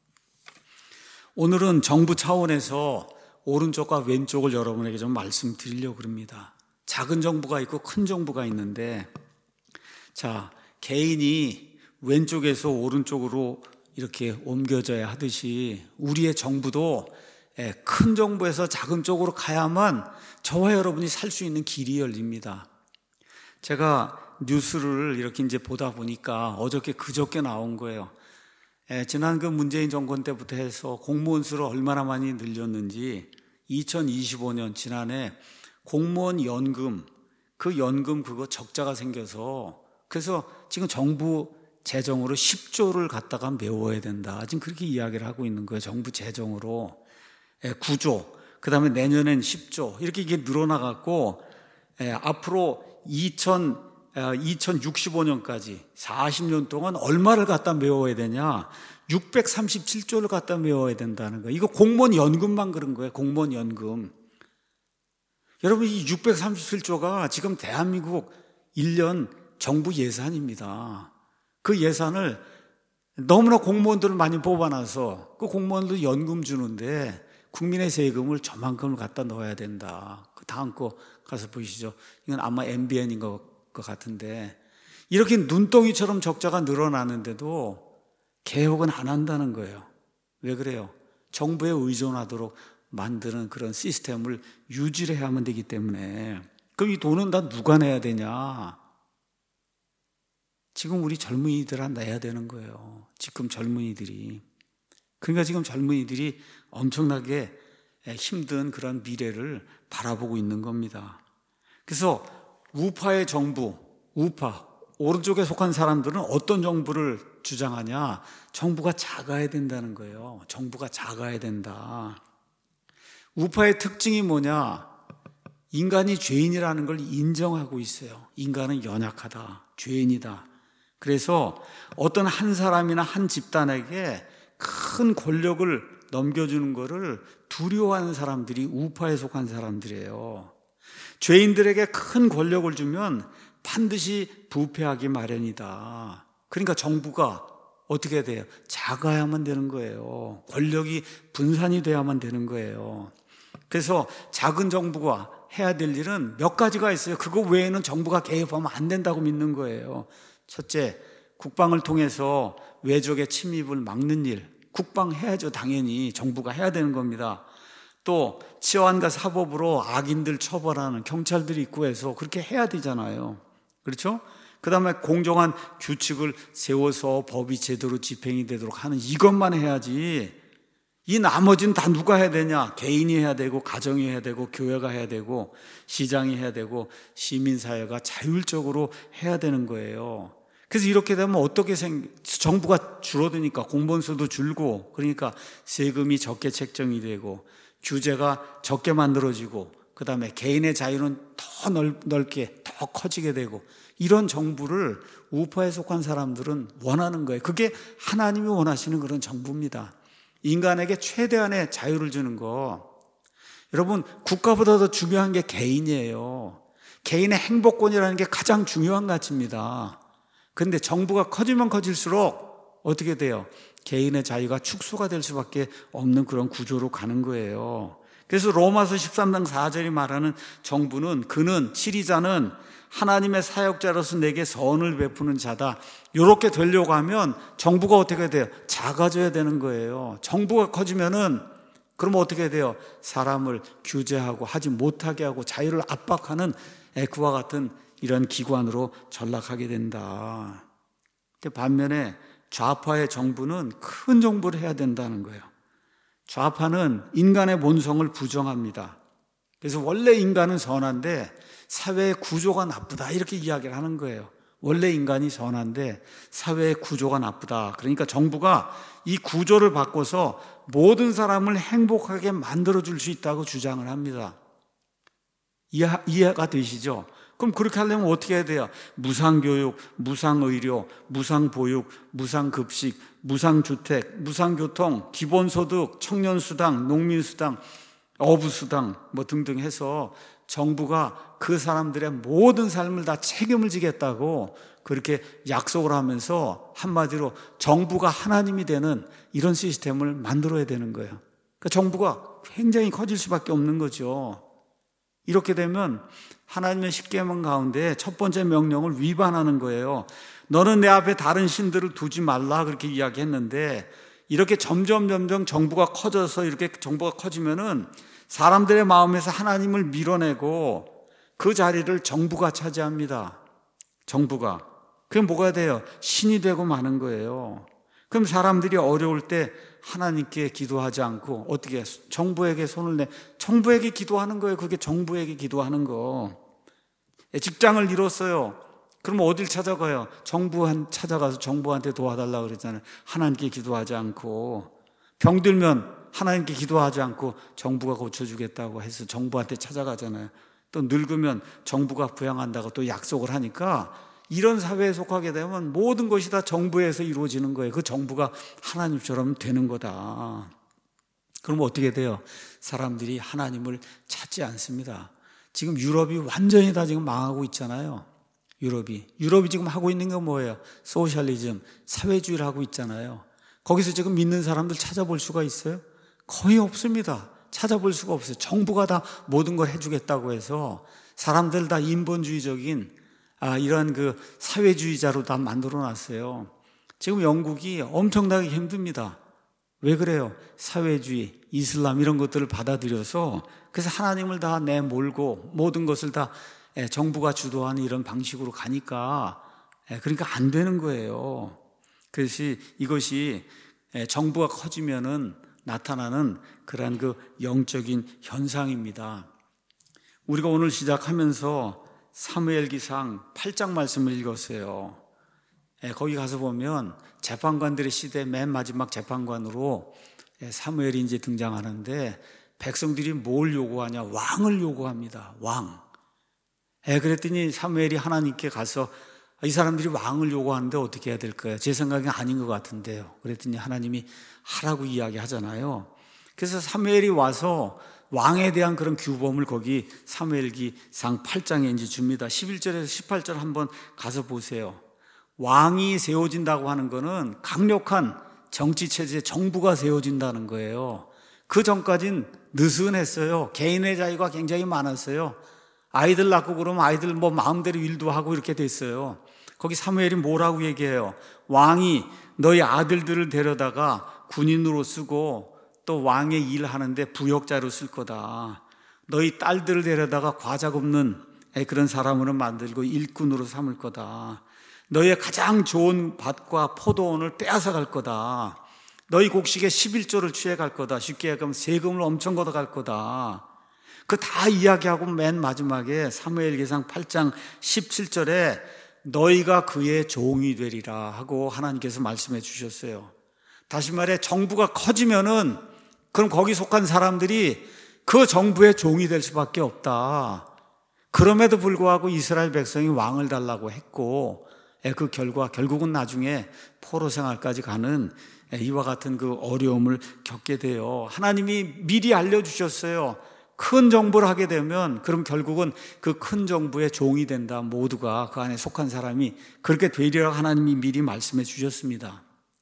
오늘은 정부 차원에서 오른쪽과 왼쪽을 여러분에게 좀 말씀드리려고 합니다. 작은 정부가 있고 큰 정부가 있는데, 자, 개인이 왼쪽에서 오른쪽으로 이렇게 옮겨져야 하듯이 우리의 정부도 큰 정부에서 작은 쪽으로 가야만 저와 여러분이 살 수 있는 길이 열립니다. 제가 뉴스를 이렇게 이제 보다 보니까 어저께 그저께 나온 거예요. 지난 그 문재인 정권 때부터 해서 공무원 수를 얼마나 많이 늘렸는지, 이천이십오 년 지난해 공무원 연금, 그 연금 그거 적자가 생겨서 그래서 지금 정부 재정으로 십 조를 갖다가 메워야 된다. 지금 그렇게 이야기를 하고 있는 거예요. 정부 재정으로 구 조, 그 다음에 내년엔 십 조 이렇게 이게 늘어나갖고 앞으로 이천육십오 년까지 사십 년 동안 얼마를 갖다 메워야 되냐? 육백삼십칠 조를 갖다 메워야 된다는 거예요. 이거 공무원 연금만 그런 거예요. 공무원 연금. 여러분, 이 육백삼십칠 조가 지금 대한민국 일 년 정부 예산입니다. 그 예산을 너무나 공무원들을 많이 뽑아놔서 그 공무원들 연금 주는데 국민의 세금을 저만큼을 갖다 넣어야 된다. 그 다음 거 가서 보시죠. 이건 아마 엠비엔인 것 같은데, 이렇게 눈덩이처럼 적자가 늘어나는데도 개혁은 안 한다는 거예요. 왜 그래요? 정부에 의존하도록 만드는 그런 시스템을 유지를 해야만 되기 때문에. 그럼 이 돈은 다 누가 내야 되냐? 지금 우리 젊은이들한테 내야 되는 거예요. 지금 젊은이들이. 그러니까 지금 젊은이들이 엄청나게 힘든 그런 미래를 바라보고 있는 겁니다. 그래서 우파의 정부, 우파, 오른쪽에 속한 사람들은 어떤 정부를 주장하냐? 정부가 작아야 된다는 거예요. 정부가 작아야 된다. 우파의 특징이 뭐냐? 인간이 죄인이라는 걸 인정하고 있어요. 인간은 연약하다, 죄인이다. 그래서 어떤 한 사람이나 한 집단에게 큰 권력을 넘겨주는 것을 두려워하는 사람들이 우파에 속한 사람들이에요. 죄인들에게 큰 권력을 주면 반드시 부패하기 마련이다. 그러니까 정부가 어떻게 돼요? 작아야만 되는 거예요. 권력이 분산이 돼야만 되는 거예요. 그래서 작은 정부가 해야 될 일은 몇 가지가 있어요. 그거 외에는 정부가 개입하면 안 된다고 믿는 거예요. 첫째, 국방을 통해서 외적의 침입을 막는 일. 국방 해야죠. 당연히 정부가 해야 되는 겁니다. 또 치안과 사법으로 악인들 처벌하는 경찰들이 있고 해서 그렇게 해야 되잖아요. 그렇죠? 그 다음에 공정한 규칙을 세워서 법이 제대로 집행이 되도록 하는 이것만 해야지, 이 나머지는 다 누가 해야 되냐? 개인이 해야 되고, 가정이 해야 되고, 교회가 해야 되고, 시장이 해야 되고, 시민사회가 자율적으로 해야 되는 거예요. 그래서 이렇게 되면 어떻게 생, 정부가 줄어드니까 공무원 수도 줄고, 그러니까 세금이 적게 책정이 되고, 규제가 적게 만들어지고, 그 다음에 개인의 자유는 더 넓, 넓게, 더 커지게 되고, 이런 정부를 우파에 속한 사람들은 원하는 거예요. 그게 하나님이 원하시는 그런 정부입니다. 인간에게 최대한의 자유를 주는 거. 여러분, 국가보다 더 중요한 게 개인이에요. 개인의 행복권이라는 게 가장 중요한 가치입니다. 그런데 정부가 커지면 커질수록 어떻게 돼요? 개인의 자유가 축소가 될 수밖에 없는 그런 구조로 가는 거예요. 그래서 로마서 십삼 장 사 절이 말하는 정부는, 그는, 치리자는 하나님의 사역자로서 내게 선을 베푸는 자다. 이렇게 되려고 하면 정부가 어떻게 돼요? 작아져야 되는 거예요. 정부가 커지면은 그러면 어떻게 돼요? 사람을 규제하고 하지 못하게 하고 자유를 압박하는 그와 같은 이런 기관으로 전락하게 된다. 반면에 좌파의 정부는 큰 정부를 해야 된다는 거예요. 좌파는 인간의 본성을 부정합니다. 그래서 원래 인간은 선한데 사회의 구조가 나쁘다, 이렇게 이야기를 하는 거예요. 원래 인간이 선한데 사회의 구조가 나쁘다. 그러니까 정부가 이 구조를 바꿔서 모든 사람을 행복하게 만들어줄 수 있다고 주장을 합니다. 이해, 이해가 되시죠? 그럼 그렇게 하려면 어떻게 해야 돼요? 무상교육, 무상의료, 무상보육, 무상급식, 무상주택, 무상교통, 기본소득, 청년수당, 농민수당, 어부수당 뭐 등등 해서 정부가 그 사람들의 모든 삶을 다 책임을 지겠다고 그렇게 약속을 하면서 한마디로 정부가 하나님이 되는 이런 시스템을 만들어야 되는 거예요. 그러니까 정부가 굉장히 커질 수밖에 없는 거죠. 이렇게 되면 하나님의 십계명 가운데 첫 번째 명령을 위반하는 거예요. 너는 내 앞에 다른 신들을 두지 말라, 그렇게 이야기했는데, 이렇게 점점 점점 정부가 커져서 이렇게 정부가 커지면은 사람들의 마음에서 하나님을 밀어내고 그 자리를 정부가 차지합니다. 정부가. 그게 뭐가 돼요? 신이 되고 마는 거예요. 그럼 사람들이 어려울 때 하나님께 기도하지 않고 어떻게 정부에게 손을 내, 정부에게 기도하는 거예요. 그게 정부에게 기도하는 거. 직장을 잃었어요. 그럼 어딜 찾아가요? 정부한 찾아가서 정부한테 도와달라고 그랬잖아요. 하나님께 기도하지 않고. 병들면 하나님께 기도하지 않고 정부가 고쳐주겠다고 해서 정부한테 찾아가잖아요. 또 늙으면 정부가 부양한다고 또 약속을 하니까 이런 사회에 속하게 되면 모든 것이 다 정부에서 이루어지는 거예요. 그 정부가 하나님처럼 되는 거다. 그럼 어떻게 돼요? 사람들이 하나님을 찾지 않습니다. 지금 유럽이 완전히 다 지금 망하고 있잖아요. 유럽이. 유럽이 지금 하고 있는 게 뭐예요? 소셜리즘, 사회주의를 하고 있잖아요. 거기서 지금 믿는 사람들 찾아볼 수가 있어요? 거의 없습니다. 찾아볼 수가 없어요. 정부가 다 모든 걸 해주겠다고 해서 사람들 다 인본주의적인 아, 이런 그 사회주의자로 다 만들어 놨어요. 지금 영국이 엄청나게 힘듭니다. 왜 그래요? 사회주의, 이슬람 이런 것들을 받아들여서 그래서 하나님을 다 내몰고 모든 것을 다 정부가 주도하는 이런 방식으로 가니까 그러니까 안 되는 거예요. 그래서 이것이 정부가 커지면은 나타나는 그러한 그 영적인 현상입니다. 우리가 오늘 시작하면서 사무엘기상 팔 장 말씀을 읽었어요. 예, 거기 가서 보면 재판관들의 시대 맨 마지막 재판관으로 예, 사무엘이 이제 등장하는데 백성들이 뭘 요구하냐? 왕을 요구합니다. 왕. 예, 그랬더니 사무엘이 하나님께 가서 이 사람들이 왕을 요구하는데 어떻게 해야 될까요? 제 생각엔 아닌 것 같은데요. 그랬더니 하나님이 하라고 이야기하잖아요. 그래서 사무엘이 와서 왕에 대한 그런 규범을 거기 사무엘기상 팔 장에 이제 줍니다. 십일 절에서 십팔 절 한번 가서 보세요. 왕이 세워진다고 하는 거는 강력한 정치체제, 정부가 세워진다는 거예요. 그 전까진 느슨했어요. 개인의 자유가 굉장히 많았어요. 아이들 낳고 그러면 아이들 뭐 마음대로 일도 하고 이렇게 됐어요. 거기 사무엘이 뭐라고 얘기해요? 왕이 너희 아들들을 데려다가 군인으로 쓰고 또 왕의 일하는데 부역자로 쓸 거다. 너희 딸들을 데려다가 과자 굽는 그런 사람으로 만들고 일꾼으로 삼을 거다. 너희의 가장 좋은 밭과 포도원을 빼앗아 갈 거다. 너희 곡식의 십일조를 취해갈 거다. 쉽게 얘기하면 세금을 엄청 걷어갈 거다. 그 다 이야기하고 맨 마지막에 사무엘기상 팔 장 십칠 절에 너희가 그의 종이 되리라 하고 하나님께서 말씀해 주셨어요. 다시 말해 정부가 커지면은 그럼 거기 속한 사람들이 그 정부의 종이 될 수밖에 없다. 그럼에도 불구하고 이스라엘 백성이 왕을 달라고 했고 그 결과 결국은 나중에 포로 생활까지 가는 이와 같은 그 어려움을 겪게 돼요. 하나님이 미리 알려주셨어요. 큰 정부를 하게 되면 그럼 결국은 그 큰 정부의 종이 된다. 모두가 그 안에 속한 사람이 그렇게 되리라 하나님이 미리 말씀해 주셨습니다.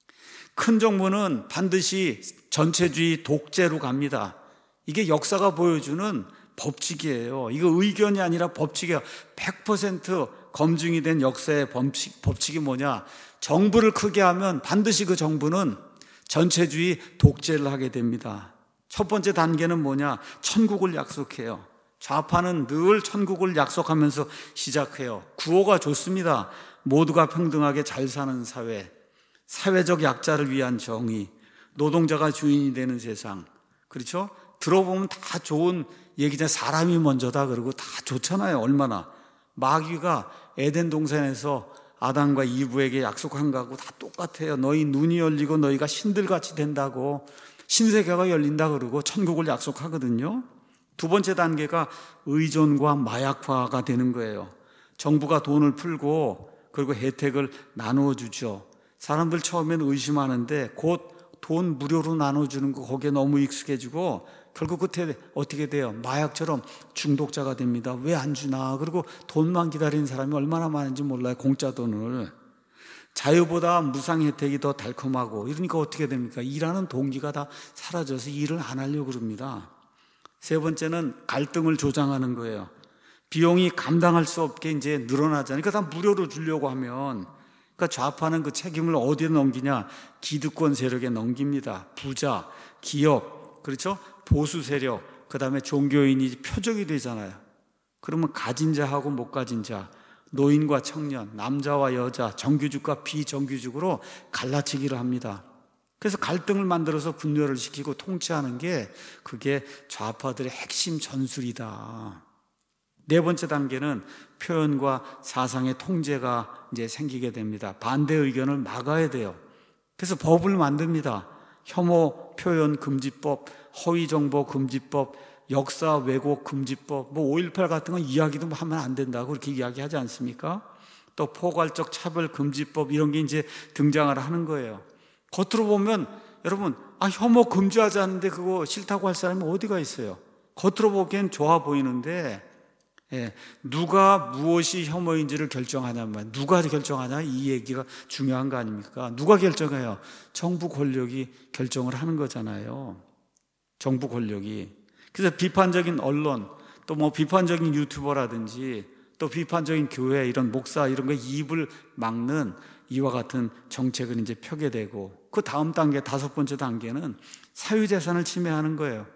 큰 정부는 반드시 전체주의 독재로 갑니다. 이게 역사가 보여주는 법칙이에요. 이거 의견이 아니라 법칙이에요. 백 퍼센트 검증이 된 역사의 법칙, 법칙이 뭐냐? 정부를 크게 하면 반드시 그 정부는 전체주의 독재를 하게 됩니다. 첫 번째 단계는 뭐냐? 천국을 약속해요. 좌파는 늘 천국을 약속하면서 시작해요. 구호가 좋습니다. 모두가 평등하게 잘 사는 사회, 사회적 약자를 위한 정의, 노동자가 주인이 되는 세상. 그렇죠? 들어보면 다 좋은 얘기잖아요. 사람이 먼저다 그러고 다 좋잖아요. 얼마나. 마귀가 에덴 동산에서 아담과 이브에게 약속한 거하고 다 똑같아요. 너희 눈이 열리고 너희가 신들같이 된다고, 신세계가 열린다 그러고 천국을 약속하거든요. 두 번째 단계가 의존과 마약화가 되는 거예요. 정부가 돈을 풀고 그리고 혜택을 나누어 주죠. 사람들 처음에는 의심하는데 곧 돈 무료로 나눠주는 거 거기에 너무 익숙해지고 결국 끝에 어떻게 돼요? 마약처럼 중독자가 됩니다. 왜 안 주나? 그리고 돈만 기다리는 사람이 얼마나 많은지 몰라요. 공짜 돈을. 자유보다 무상 혜택이 더 달콤하고 이러니까 어떻게 됩니까? 일하는 동기가 다 사라져서 일을 안 하려고 그럽니다. 세 번째는 갈등을 조장하는 거예요. 비용이 감당할 수 없게 이제 늘어나잖아요. 그러니까 다 무료로 주려고 하면, 그러니까 좌파는 그 책임을 어디에 넘기냐? 기득권 세력에 넘깁니다. 부자, 기업, 그렇죠? 보수 세력, 그 다음에 종교인이 표적이 되잖아요. 그러면 가진 자하고 못 가진 자, 노인과 청년, 남자와 여자, 정규직과 비정규직으로 갈라치기를 합니다. 그래서 갈등을 만들어서 분열을 시키고 통치하는 게 그게 좌파들의 핵심 전술이다. 네 번째 단계는 표현과 사상의 통제가 이제 생기게 됩니다. 반대 의견을 막아야 돼요. 그래서 법을 만듭니다. 혐오 표현 금지법, 허위 정보 금지법, 역사 왜곡 금지법, 뭐 오일팔 같은 건 이야기도 하면 안 된다고 그렇게 이야기하지 않습니까? 또 포괄적 차별 금지법 이런 게 이제 등장을 하는 거예요. 겉으로 보면 여러분, 아 혐오 금지하지 않는데 그거 싫다고 할 사람이 어디가 있어요? 겉으로 보기엔 좋아 보이는데 예, 누가 무엇이 혐오인지를 결정하냐면 누가 결정하냐 이 얘기가 중요한 거 아닙니까? 누가 결정해요? 정부 권력이 결정을 하는 거잖아요. 정부 권력이. 그래서 비판적인 언론, 또 뭐 비판적인 유튜버라든지 또 비판적인 교회 이런 목사 이런 거 입을 막는 이와 같은 정책을 이제 펴게 되고, 그 다음 단계 다섯 번째 단계는 사유재산을 침해하는 거예요.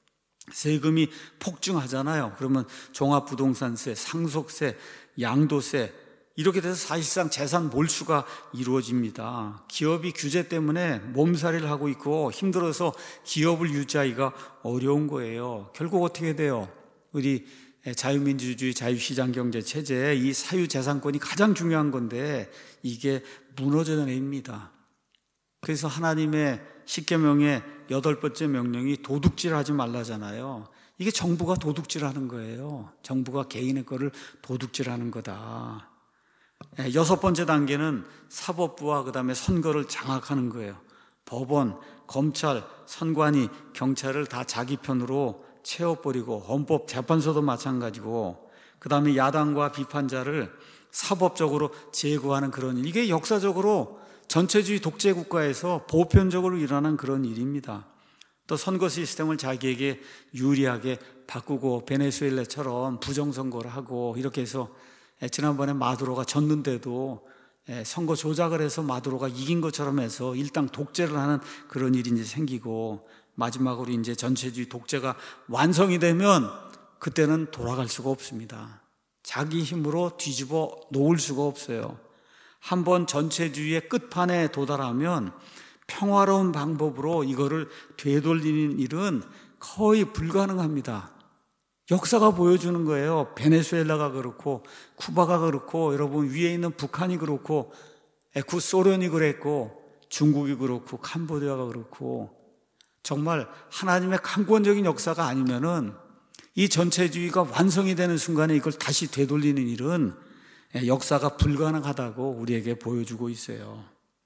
세금이 폭증하잖아요. 그러면 종합부동산세, 상속세, 양도세 이렇게 돼서 사실상 재산 몰수가 이루어집니다. 기업이 규제 때문에 몸살이를 하고 있고 힘들어서 기업을 유지하기가 어려운 거예요. 결국 어떻게 돼요? 우리 자유민주주의 자유시장경제 체제에 이 사유재산권이 가장 중요한 건데 이게 무너져 내립니다. 그래서 하나님의 십계명의 여덟 번째 명령이 도둑질하지 말라잖아요. 이게 정부가 도둑질하는 거예요. 정부가 개인의 거를 도둑질하는 거다. 여섯 번째 단계는 사법부와 그 다음에 선거를 장악하는 거예요. 법원, 검찰, 선관위, 경찰을 다 자기 편으로 채워버리고 헌법재판소도 마찬가지고 그 다음에 야당과 비판자를 사법적으로 제거하는 그런 일. 이게 역사적으로 전체주의 독재 국가에서 보편적으로 일어나는 그런 일입니다. 또 선거 시스템을 자기에게 유리하게 바꾸고 베네수엘라처럼 부정선거를 하고 이렇게 해서 지난번에 마두로가 졌는데도 선거 조작을 해서 마두로가 이긴 것처럼 해서 일당 독재를 하는 그런 일이 이제 생기고 마지막으로 이제 전체주의 독재가 완성이 되면 그때는 돌아갈 수가 없습니다. 자기 힘으로 뒤집어 놓을 수가 없어요. 한번 전체주의의 끝판에 도달하면 평화로운 방법으로 이거를 되돌리는 일은 거의 불가능합니다. 역사가 보여주는 거예요. 베네수엘라가 그렇고 쿠바가 그렇고 여러분 위에 있는 북한이 그렇고 구소련이 그랬고 중국이 그렇고 캄보디아가 그렇고 정말 하나님의 강권적인 역사가 아니면은 이 전체주의가 완성이 되는 순간에 이걸 다시 되돌리는 일은 역사가 불가능하다고 우리에게 보여주고 있어요.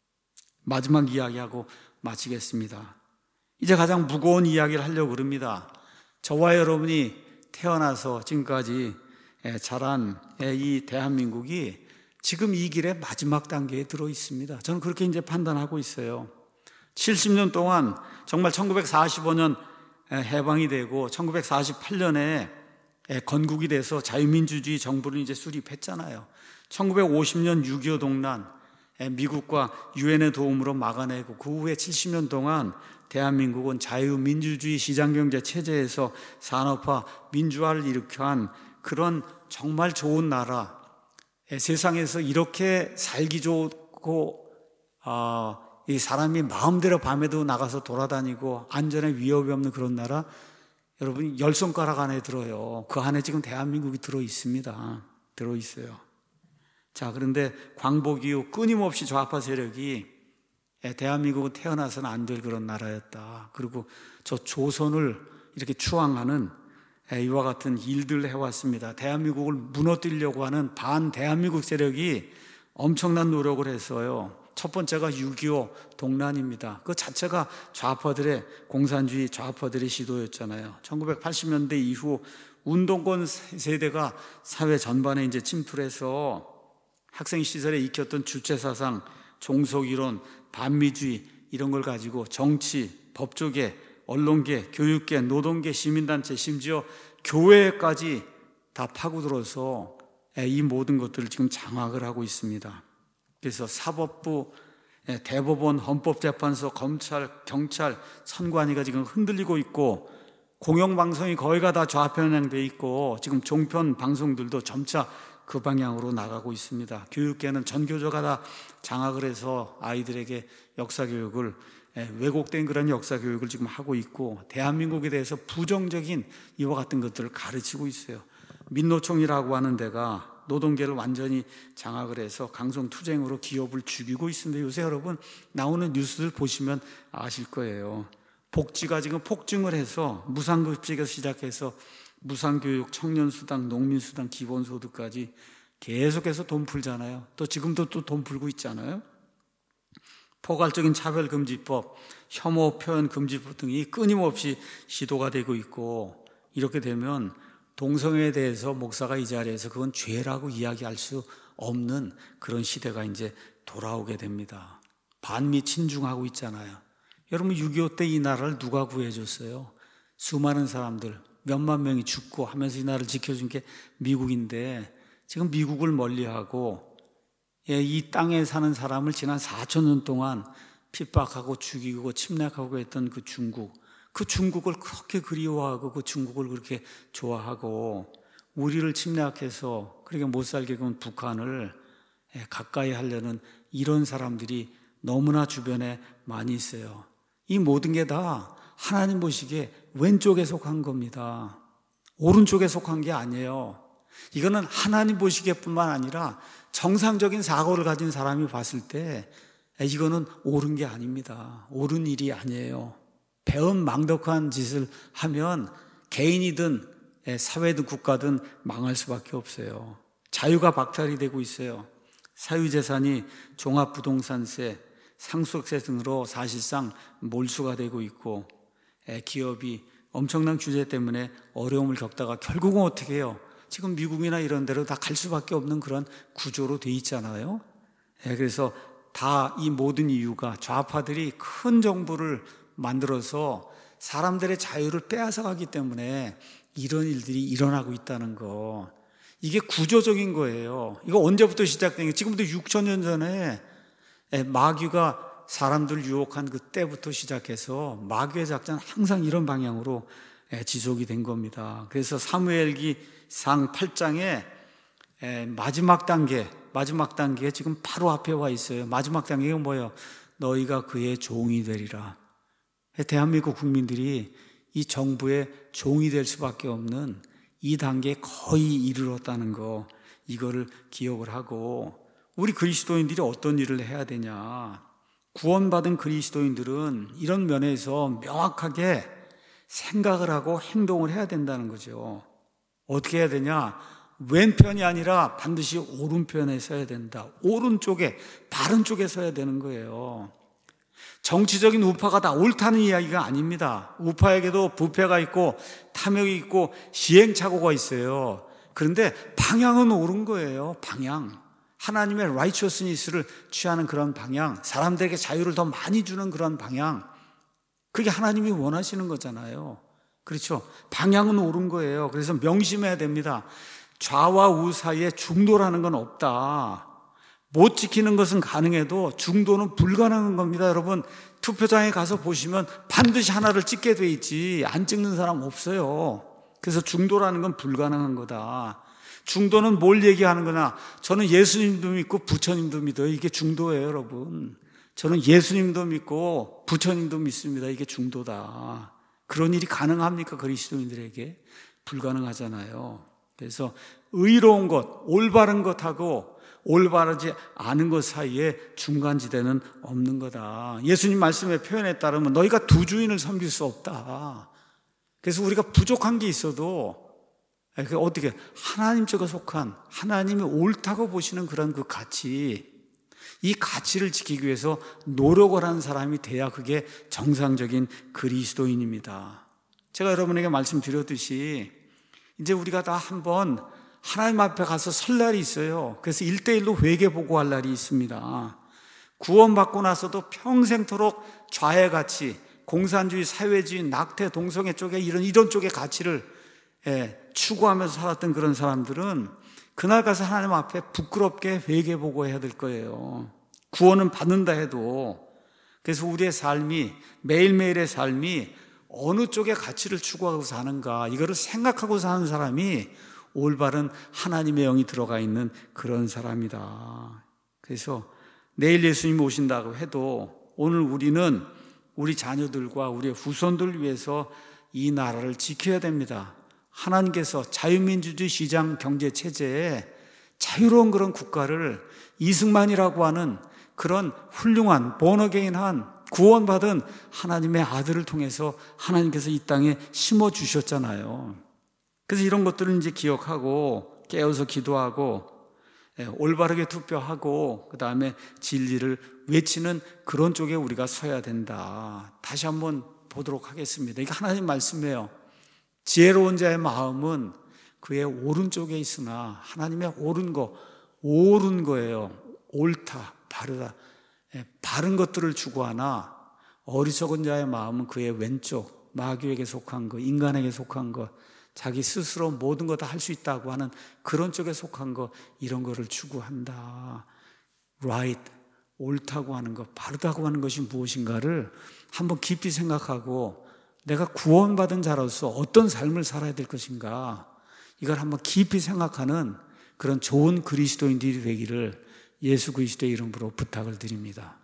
마지막 이야기하고 마치겠습니다. 이제 가장 무거운 이야기를 하려고 그럽니다. 저와 여러분이 태어나서 지금까지 자란 이 대한민국이 지금 이 길의 마지막 단계에 들어 있습니다. 저는 그렇게 이제 판단하고 있어요. 칠십 년 동안 정말 천구백사십오 년 해방이 되고 천구백사십팔 년에 건국이 돼서 자유민주주의 정부를 이제 수립했잖아요. 천구백오십 년 육이오 동란 미국과 유엔의 도움으로 막아내고 그 후에 칠십 년 동안 대한민국은 자유민주주의 시장경제 체제에서 산업화, 민주화를 일으켜 한 그런 정말 좋은 나라, 세상에서 이렇게 살기 좋고 어, 이 사람이 마음대로 밤에도 나가서 돌아다니고 안전에 위협이 없는 그런 나라, 여러분 열 손가락 안에 들어요. 그 안에 지금 대한민국이 들어 있습니다. 들어 있어요. 자, 그런데 광복 이후 끊임없이 좌파 세력이 대한민국은 태어나서는 안 될 그런 나라였다. 그리고 저 조선을 이렇게 추앙하는 이와 같은 일들을 해왔습니다. 대한민국을 무너뜨리려고 하는 반대한민국 세력이 엄청난 노력을 했어요. 첫 번째가 육이오 동란입니다. 그 자체가 좌파들의 공산주의 좌파들의 시도였잖아요. 천구백팔십 년대 이후 운동권 세대가 사회 전반에 이제 침투를 해서 학생 시절에 익혔던 주체사상, 종속이론, 반미주의 이런 걸 가지고 정치, 법조계, 언론계, 교육계, 노동계, 시민단체, 심지어 교회까지 다 파고들어서 이 모든 것들을 지금 장악을 하고 있습니다. 그래서 사법부, 대법원, 헌법재판소, 검찰, 경찰, 선관위가 지금 흔들리고 있고 공영방송이 거의가 다 좌편향돼 있고 지금 종편 방송들도 점차 그 방향으로 나가고 있습니다. 교육계는 전교조가 다 장악을 해서 아이들에게 역사교육을 왜곡된 그런 역사교육을 지금 하고 있고 대한민국에 대해서 부정적인 이와 같은 것들을 가르치고 있어요. 민노총이라고 하는 데가 노동계를 완전히 장악을 해서 강성투쟁으로 기업을 죽이고 있습니다. 요새 여러분 나오는 뉴스들 보시면 아실 거예요. 복지가 지금 폭증을 해서 무상급식에서 시작해서 무상교육, 청년수당, 농민수당, 기본소득까지 계속해서 돈 풀잖아요. 또 지금도 또 돈 풀고 있잖아요. 포괄적인 차별금지법, 혐오 표현금지법 등이 끊임없이 시도가 되고 있고 이렇게 되면 동성애에 대해서 목사가 이 자리에서 그건 죄라고 이야기할 수 없는 그런 시대가 이제 돌아오게 됩니다. 반미 친중하고 있잖아요. 여러분 육이오 때 이 나라를 누가 구해줬어요? 수많은 사람들 몇만 명이 죽고 하면서 이 나라를 지켜준 게 미국인데 지금 미국을 멀리하고 이 땅에 사는 사람을 지난 사천 년 동안 핍박하고 죽이고 침략하고 했던 그 중국, 그 중국을 그렇게 그리워하고 그 중국을 그렇게 좋아하고 우리를 침략해서 그렇게 못 살게 군 북한을 가까이 하려는 이런 사람들이 너무나 주변에 많이 있어요. 이 모든 게 다 하나님 보시기에 왼쪽에 속한 겁니다. 오른쪽에 속한 게 아니에요. 이거는 하나님 보시기에 뿐만 아니라 정상적인 사고를 가진 사람이 봤을 때 이거는 옳은 게 아닙니다. 옳은 일이 아니에요. 배은망덕한 짓을 하면 개인이든 사회든 국가든 망할 수밖에 없어요. 자유가 박탈이 되고 있어요. 사유재산이 종합부동산세, 상속세 등으로 사실상 몰수가 되고 있고, 기업이 엄청난 규제 때문에 어려움을 겪다가 결국은 어떻게 해요? 지금 미국이나 이런 데로 다 갈 수밖에 없는 그런 구조로 돼 있잖아요. 그래서 다 이 모든 이유가 좌파들이 큰 정부를 만들어서 사람들의 자유를 빼앗아 가기 때문에 이런 일들이 일어나고 있다는 거. 이게 구조적인 거예요. 이거 언제부터 시작된 게 지금부터 육천 년 전에 마귀가 사람들을 유혹한 그때부터 시작해서 마귀의 작전은 항상 이런 방향으로 지속이 된 겁니다. 그래서 사무엘기상 팔 장에 마지막 단계, 마지막 단계에 지금 바로 앞에 와 있어요. 마지막 단계가 뭐예요? 너희가 그의 종이 되리라. 대한민국 국민들이 이 정부의 종이 될 수밖에 없는 이 단계에 거의 이르렀다는 거, 이거를 기억을 하고, 우리 그리스도인들이 어떤 일을 해야 되냐. 구원받은 그리스도인들은 이런 면에서 명확하게 생각을 하고 행동을 해야 된다는 거죠. 어떻게 해야 되냐? 왼편이 아니라 반드시 오른편에 서야 된다. 오른쪽에, 바른 쪽에 서야 되는 거예요. 정치적인 우파가 다 옳다는 이야기가 아닙니다. 우파에게도 부패가 있고 탐욕이 있고 시행착오가 있어요. 그런데 방향은 옳은 거예요. 방향. 하나님의 righteousness를 취하는 그런 방향, 사람들에게 자유를 더 많이 주는 그런 방향, 그게 하나님이 원하시는 거잖아요. 그렇죠? 방향은 옳은 거예요. 그래서 명심해야 됩니다. 좌와 우 사이에 중도라는 건 없다. 못 지키는 것은 가능해도 중도는 불가능한 겁니다. 여러분, 투표장에 가서 보시면 반드시 하나를 찍게 돼 있지 안 찍는 사람 없어요. 그래서 중도라는 건 불가능한 거다. 중도는 뭘 얘기하는 거냐? 저는 예수님도 믿고 부처님도 믿어요. 이게 중도예요, 여러분. 저는 예수님도 믿고 부처님도 믿습니다. 이게 중도다. 그런 일이 가능합니까? 그리스도인들에게 불가능하잖아요. 그래서 의로운 것, 올바른 것하고 올바르지 않은 것 사이에 중간지대는 없는 거다. 예수님 말씀의 표현에 따르면 너희가 두 주인을 섬길 수 없다. 그래서 우리가 부족한 게 있어도 어떻게 하나님 쪽에 속한, 하나님이 옳다고 보시는 그런 그 가치, 이 가치를 지키기 위해서 노력을 하는 사람이 돼야 그게 정상적인 그리스도인입니다. 제가 여러분에게 말씀드렸듯이 이제 우리가 다 한번 하나님 앞에 가서 설 날이 있어요. 그래서 일대일로 회개보고할 날이 있습니다. 구원받고 나서도 평생토록 좌의 가치, 공산주의, 사회주의, 낙태, 동성애 쪽에 이런 이런 쪽의 가치를 예, 추구하면서 살았던 그런 사람들은 그날 가서 하나님 앞에 부끄럽게 회개보고해야 될 거예요. 구원은 받는다 해도. 그래서 우리의 삶이, 매일매일의 삶이 어느 쪽의 가치를 추구하고 사는가, 이거를 생각하고 사는 사람이 올바른 하나님의 영이 들어가 있는 그런 사람이다. 그래서 내일 예수님이 오신다고 해도 오늘 우리는 우리 자녀들과 우리의 후손들을 위해서 이 나라를 지켜야 됩니다. 하나님께서 자유민주주의 시장 경제 체제에 자유로운 그런 국가를 이승만이라고 하는 그런 훌륭한 본어게인한 구원받은 하나님의 아들을 통해서 하나님께서 이 땅에 심어주셨잖아요. 그래서 이런 것들을 이제 기억하고 깨어서 기도하고 올바르게 투표하고 그 다음에 진리를 외치는 그런 쪽에 우리가 서야 된다. 다시 한번 보도록 하겠습니다. 이게 하나님 말씀이에요. 지혜로운 자의 마음은 그의 오른쪽에 있으나 하나님의 옳은 거, 옳은 거예요. 옳다, 바르다. 바른 것들을 추구하나 어리석은 자의 마음은 그의 왼쪽, 마귀에게 속한 것, 인간에게 속한 것, 자기 스스로 모든 거 다 할 수 있다고 하는 그런 쪽에 속한 것, 이런 거를 추구한다. right, 옳다고 하는 것, 바르다고 하는 것이 무엇인가를 한번 깊이 생각하고 내가 구원받은 자로서 어떤 삶을 살아야 될 것인가, 이걸 한번 깊이 생각하는 그런 좋은 그리스도인들이 되기를 예수 그리스도의 이름으로 부탁을 드립니다.